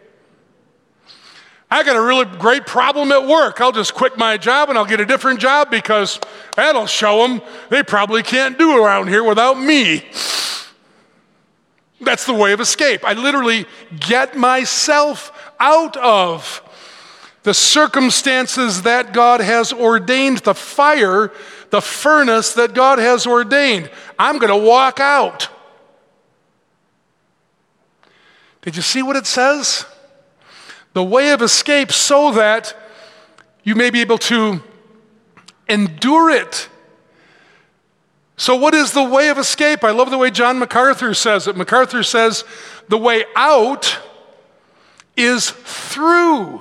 I got a really great problem at work. I'll just quit my job and I'll get a different job because that'll show them they probably can't do around here without me. That's the way of escape. I literally get myself out of the circumstances that God has ordained, the fire, the furnace that God has ordained. I'm going to walk out. Did you see what it says? The way of escape so that you may be able to endure it. So what is the way of escape? I love the way John MacArthur says it. MacArthur says the way out is through.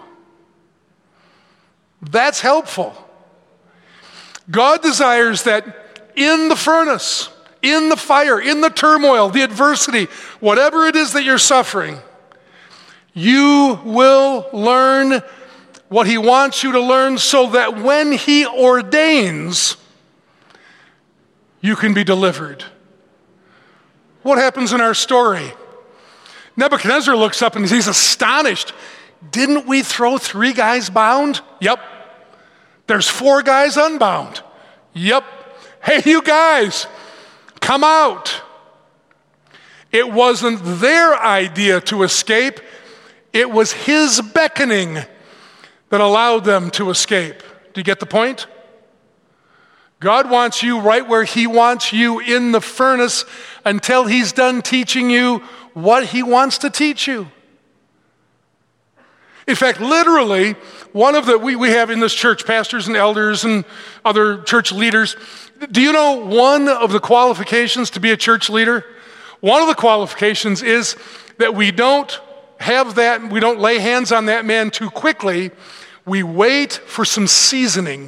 That's helpful. God desires that in the furnace, in the fire, in the turmoil, the adversity, whatever it is that you're suffering, you will learn what he wants you to learn so that when he ordains, you can be delivered. What happens in our story? Nebuchadnezzar looks up and he's astonished. Didn't we throw 3 guys bound? Yep. There's 4 guys unbound. Yep. Hey, you guys, come out. It wasn't their idea to escape. It was his beckoning that allowed them to escape. Do you get the point? God wants you right where he wants you in the furnace until he's done teaching you what he wants to teach you. In fact, literally, one of the, we have in this church, pastors and elders and other church leaders. Do you know one of the qualifications to be a church leader? One of the qualifications is that we don't have that, we don't lay hands on that man too quickly. We wait for some seasoning.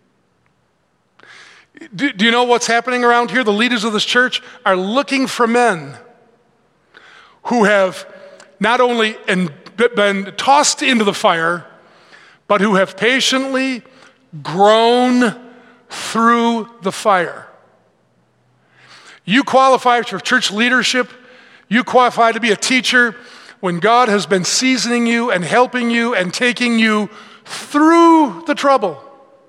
Do you know what's happening around here? The leaders of this church are looking for men who have not only been tossed into the fire, but who have patiently grown through the fire. You qualify for church leadership, you qualify to be a teacher when God has been seasoning you and helping you and taking you through the trouble.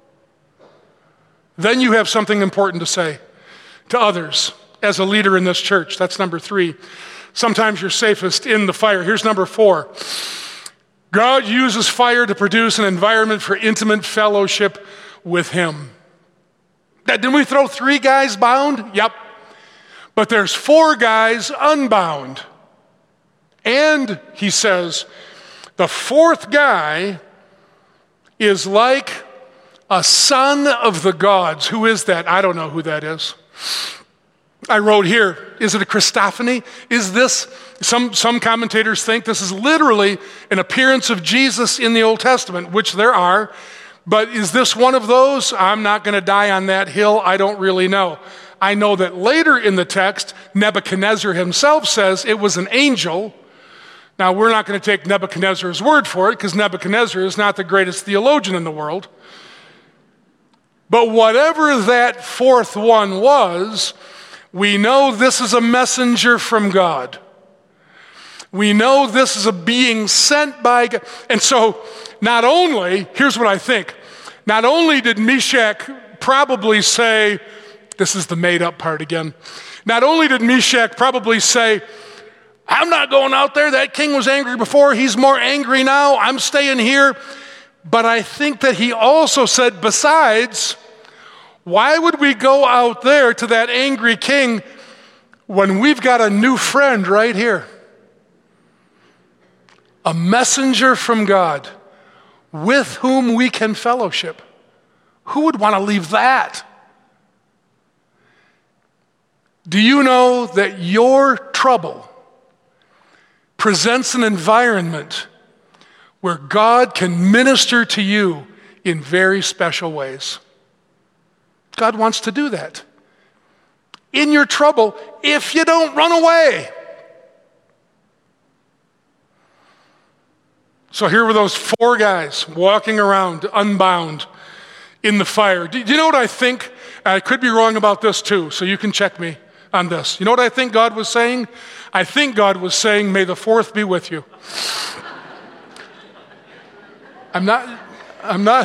Then you have something important to say to others as a leader in this church. That's number 3. Sometimes you're safest in the fire. Here's number 4. God uses fire to produce an environment for intimate fellowship with him. Didn't we throw 3 guys bound? Yep. But there's 4 guys unbound. And he says, the 4th guy is like a son of the gods. Who is that? I don't know who that is. I wrote here, is it a Christophany? Is this, some commentators think this is literally an appearance of Jesus in the Old Testament, which there are, but is this one of those? I'm not going to die on that hill. I don't really know. I know that later in the text, Nebuchadnezzar himself says it was an angel. Now, we're not going to take Nebuchadnezzar's word for it because Nebuchadnezzar is not the greatest theologian in the world. But whatever that fourth one was, we know this is a messenger from God. We know this is a being sent by God. And so, not only, here's what I think, not only did Meshach probably say, this is the made up part again, not only did Meshach probably say, I'm not going out there, that king was angry before, he's more angry now, I'm staying here. But I think that he also said, besides, why would we go out there to that angry king when we've got a new friend right here? A messenger from God with whom we can fellowship. Who would want to leave that? Do you know that your trouble presents an environment where God can minister to you in very special ways? God wants to do that. In your trouble, if you don't run away. So here were those four guys walking around unbound in the fire. Do you know what I think? I could be wrong about this too, so you can check me on this. You know what I think God was saying? I think God was saying, may the fourth be with you. I'm not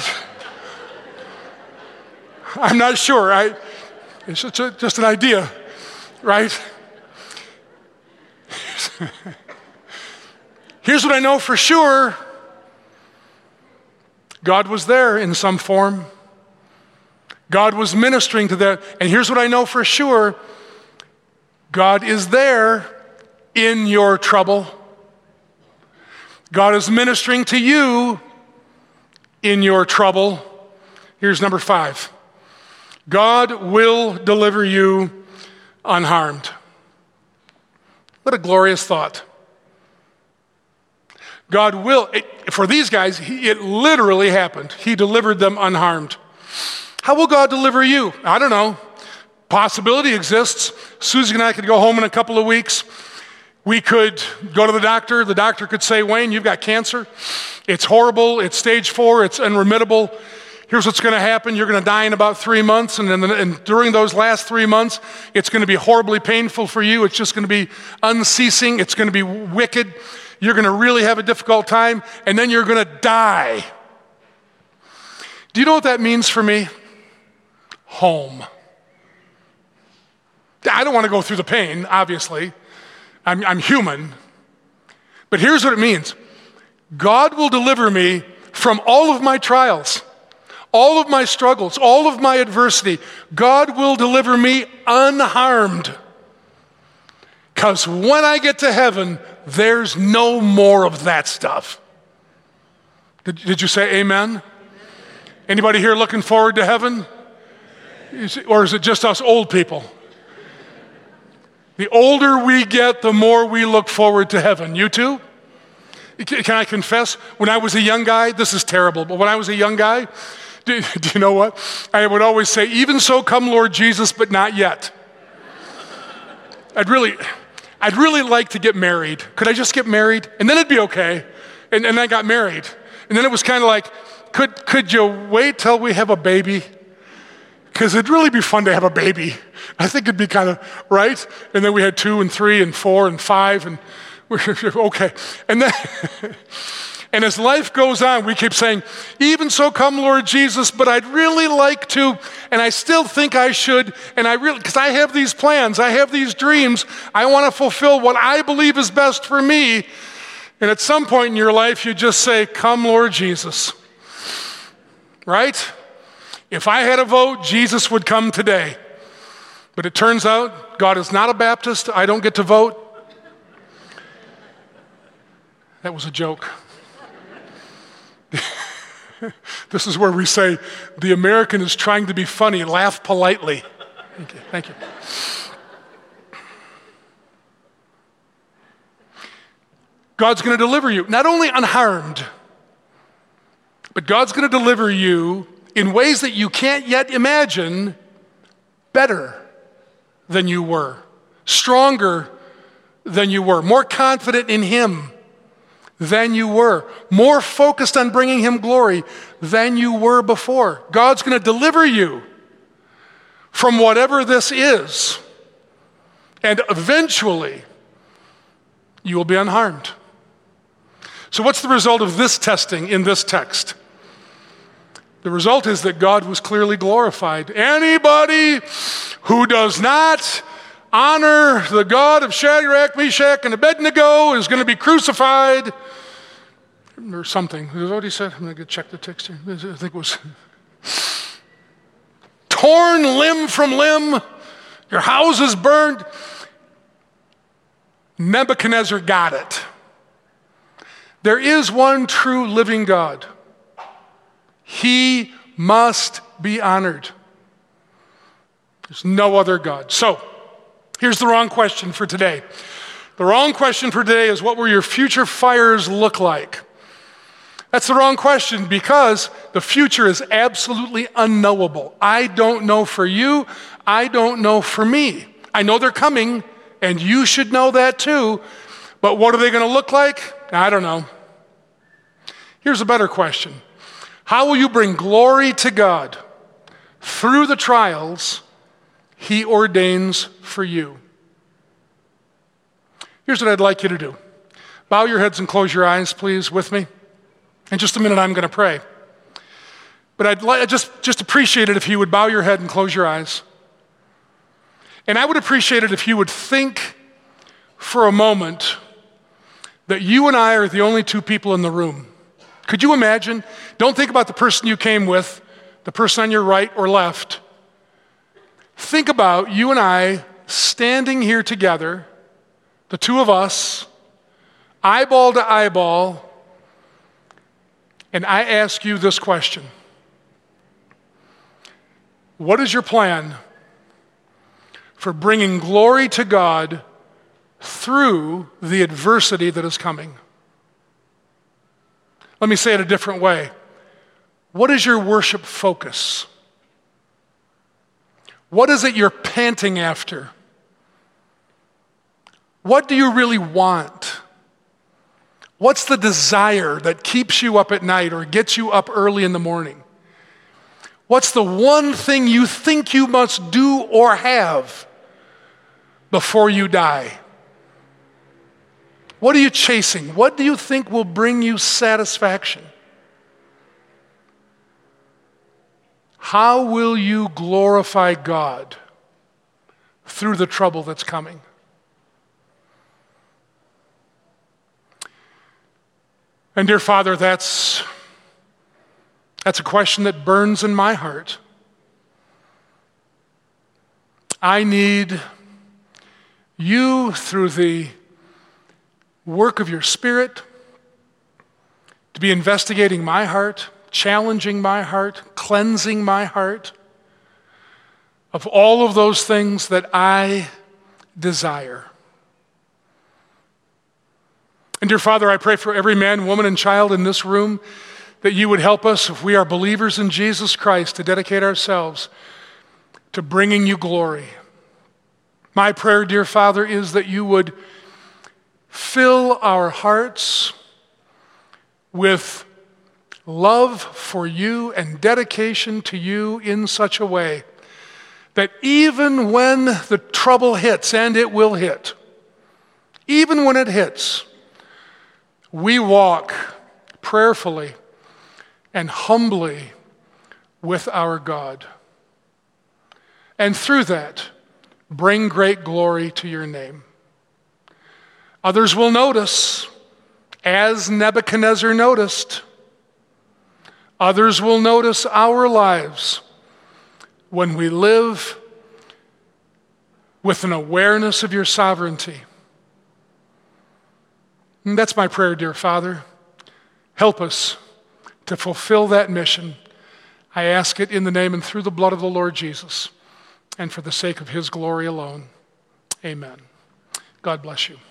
sure. It's just an idea, right? Here's what I know for sure. God was there in some form. God was ministering to them. And here's what I know for sure. God is there in your trouble. God is ministering to you in your trouble. Here's number 5. God will deliver you unharmed. What a glorious thought. God will, for these guys, it literally happened. He delivered them unharmed. How will God deliver you? I don't know. Possibility exists. Susie and I could go home in a couple of weeks. We could go to the doctor. The doctor could say, Wayne, you've got cancer. It's horrible. It's stage 4. It's unremitable. Here's what's going to happen. You're going to die in about 3 months. And during those last 3 months, it's going to be horribly painful for you. It's just going to be unceasing. It's going to be wicked. You're going to really have a difficult time. And then you're going to die. Do you know what that means for me? Home. I don't want to go through the pain, obviously. I'm human. But here's what it means. God will deliver me from all of my trials, all of my struggles, all of my adversity. God will deliver me unharmed. Because when I get to heaven, there's no more of that stuff. Did you say amen? Anybody here looking forward to heaven? Or is it just us old people? The older we get, the more we look forward to heaven. You too? Can I confess? When I was a young guy, this is terrible, but when I was a young guy, do you know what? I would always say, even so come Lord Jesus, but not yet. I'd really like to get married. Could I just get married? And then it'd be okay. And I got married. And then it was kind of like, could you wait till we have a baby? Because it'd really be fun to have a baby. I think it'd be kind of, right? And then we had 2 and 3 and 4 and 5 and we're okay. And then, and as life goes on, we keep saying, even so come Lord Jesus, but I'd really like to, and I still think I should, and because I have these plans, I have these dreams, I want to fulfill what I believe is best for me. And at some point in your life, you just say, come Lord Jesus. Right? If I had a vote, Jesus would come today. But it turns out God is not a Baptist. I don't get to vote. That was a joke. This is where we say, the American is trying to be funny. Laugh politely. Thank you. God's going to deliver you, not only unharmed, but God's going to deliver you in ways that you can't yet imagine, better than you were, stronger than you were, more confident in Him than you were, more focused on bringing him glory than you were before. God's going to deliver you from whatever this is, and eventually you will be unharmed. So what's the result of this testing in this text? The result is that God was clearly glorified. Anybody who does not honor the God of Shadrach, Meshach, and Abednego is going to be crucified, or something. Is that what he said? I'm going to check the text here. I think it was torn limb from limb, your house is burned. Nebuchadnezzar got it. There is one true living God. He must be honored. There's no other God. So, here's the wrong question for today. The wrong question for today is, what will your future fires look like? That's the wrong question because the future is absolutely unknowable. I don't know for you. I don't know for me. I know they're coming, and you should know that too. But what are they going to look like? I don't know. Here's a better question. How will you bring glory to God through the trials he ordains for you? Here's what I'd like you to do. Bow your heads and close your eyes, please, with me. In just a minute, I'm going to pray. But I'd just appreciate it if you would bow your head and close your eyes. And I would appreciate it if you would think for a moment that you and I are the only two people in the room. Could you imagine? Don't think about the person you came with, the person on your right or left. Think about you and I standing here together, the two of us, eyeball to eyeball, and I ask you this question. What is your plan for bringing glory to God through the adversity that is coming? Let me say it a different way. What is your worship focus? What is it you're panting after? What do you really want? What's the desire that keeps you up at night or gets you up early in the morning? What's the one thing you think you must do or have before you die? What are you chasing? What do you think will bring you satisfaction? How will you glorify God through the trouble that's coming? And dear Father, that's a question that burns in my heart. I need you through the work of your Spirit to be investigating my heart, challenging my heart, cleansing my heart of all of those things that I desire. And dear Father, I pray for every man, woman, and child in this room that you would help us, if we are believers in Jesus Christ, to dedicate ourselves to bringing you glory. My prayer, dear Father, is that you would fill our hearts with love for you and dedication to you in such a way that even when the trouble hits, and it will hit, even when it hits, we walk prayerfully and humbly with our God. And through that, bring great glory to your name. Others will notice, as Nebuchadnezzar noticed. Others will notice our lives when we live with an awareness of your sovereignty. And that's my prayer, dear Father. Help us to fulfill that mission. I ask it in the name and through the blood of the Lord Jesus, and for the sake of his glory alone. Amen. God bless you.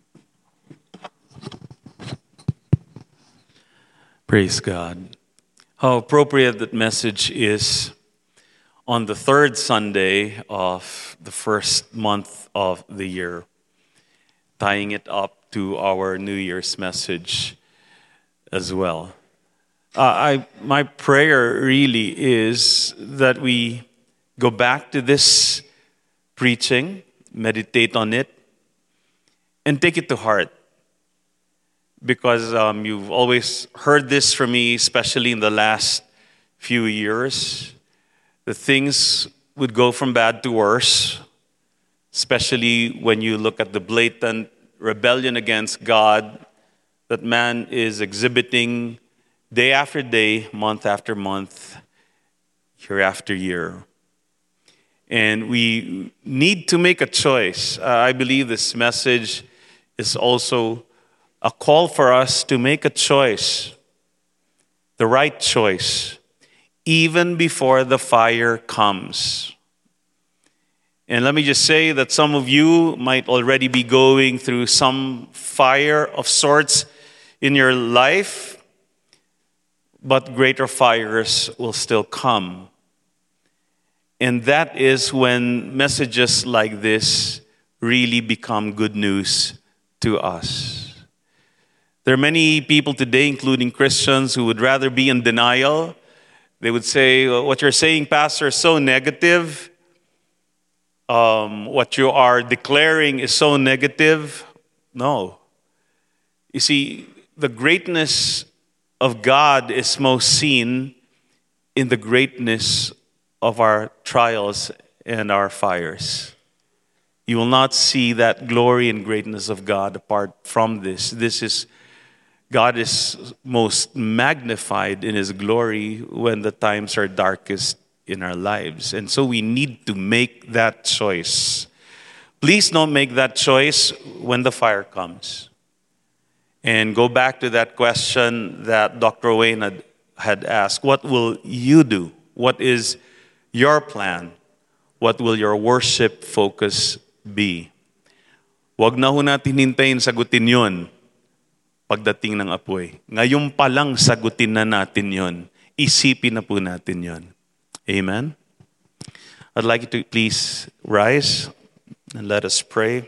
Praise God. How appropriate that message is on the third Sunday of the first month of the year, tying it up to our New Year's message as well. My prayer really is that we go back to this preaching, meditate on it, and take it to heart. Because you've always heard this from me, especially in the last few years. The things would go from bad to worse, especially when you look at the blatant rebellion against God that man is exhibiting day after day, month after month, year after year. And we need to make a choice. I believe this message is also a call for us to make a choice, the right choice, even before the fire comes. And let me just say that some of you might already be going through some fire of sorts in your life, but greater fires will still come. And that is when messages like this really become good news to us. There are many people today, including Christians, who would rather be in denial. They would say, what you're saying, Pastor, is so negative. What you are declaring is so negative. No. You see, the greatness of God is most seen in the greatness of our trials and our fires. You will not see that glory and greatness of God apart from this. God is most magnified in His glory when the times are darkest in our lives. And so we need to make that choice. Please don't make that choice when the fire comes. And go back to that question that Dr. Wayne had asked. What will you do? What is your plan? What will your worship focus be? Wag na ho natin hintayin sagutin yun pagdating ng apoy. Ngayon pa lang sagutin na natin yon. Isipin na po natin yon. Amen? I'd like you to please rise and let us pray.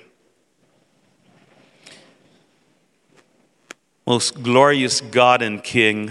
Most glorious God and King,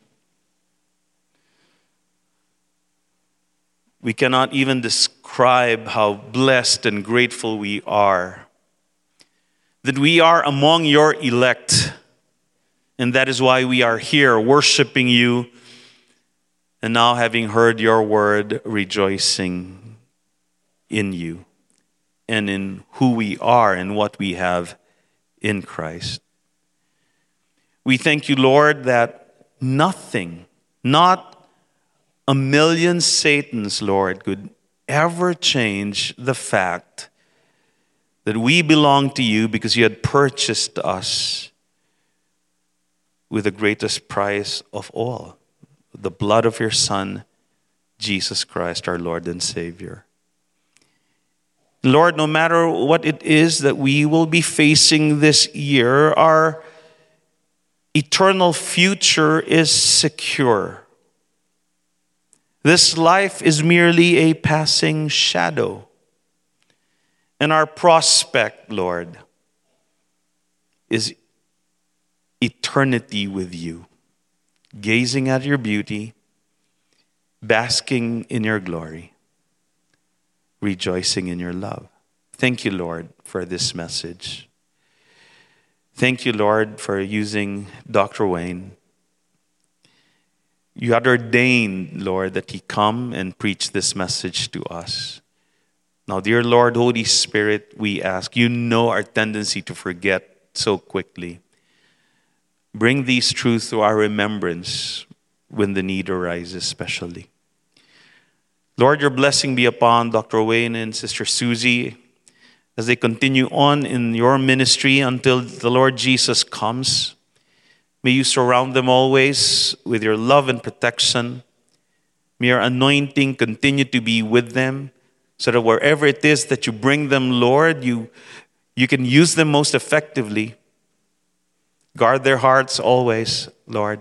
we cannot even describe how blessed and grateful we are that we are among your elect. And that is why we are here worshiping you and now having heard your word, rejoicing in you and in who we are and what we have in Christ. We thank you, Lord, that nothing, not a million Satans, Lord, could ever change the fact that we belong to you because you had purchased us with the greatest price of all, the blood of your Son, Jesus Christ, our Lord and Savior. Lord, no matter what it is that we will be facing this year, our eternal future is secure. This life is merely a passing shadow. And our prospect, Lord, is eternity with you, gazing at your beauty, basking in your glory, rejoicing in your love. Thank you, Lord, for this message. Thank you, Lord, for using Dr. Wayne. You had ordained, Lord, that he come and preach this message to us. Now, dear Lord, Holy Spirit, we ask, you know our tendency to forget so quickly. Bring these truths to our remembrance when the need arises, especially. Lord, your blessing be upon Dr. Wayne and Sister Susie as they continue on in your ministry until the Lord Jesus comes. May you surround them always with your love and protection. May your anointing continue to be with them so that wherever it is that you bring them, Lord, you can use them most effectively. Guard their hearts always, Lord.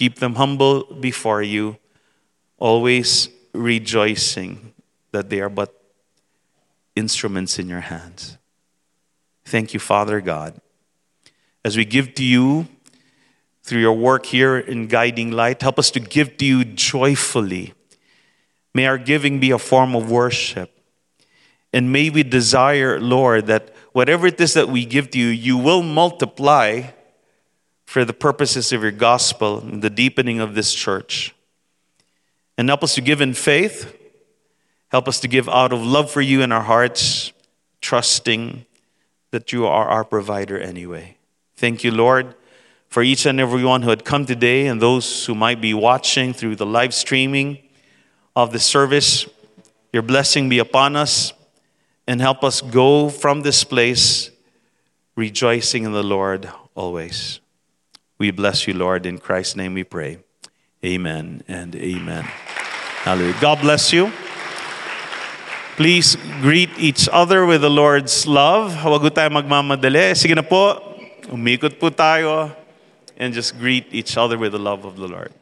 Keep them humble before you, always rejoicing that they are but instruments in your hands. Thank you, Father God. As we give to you through your work here in Guiding Light, help us to give to you joyfully. May our giving be a form of worship. And may we desire, Lord, that whatever it is that we give to you, you will multiply for the purposes of your gospel and the deepening of this church. And help us to give in faith. Help us to give out of love for you in our hearts, trusting that you are our provider anyway. Thank you, Lord, for each and every one who had come today and those who might be watching through the live streaming of the service. Your blessing be upon us and help us go from this place rejoicing in the Lord always. We bless you, Lord. In Christ's name we pray. Amen and amen. Hallelujah. God bless you. Please greet each other with the Lord's love. Huwag tayo magmamadali. Sige na po, umikot po tayo and just greet each other with the love of the Lord.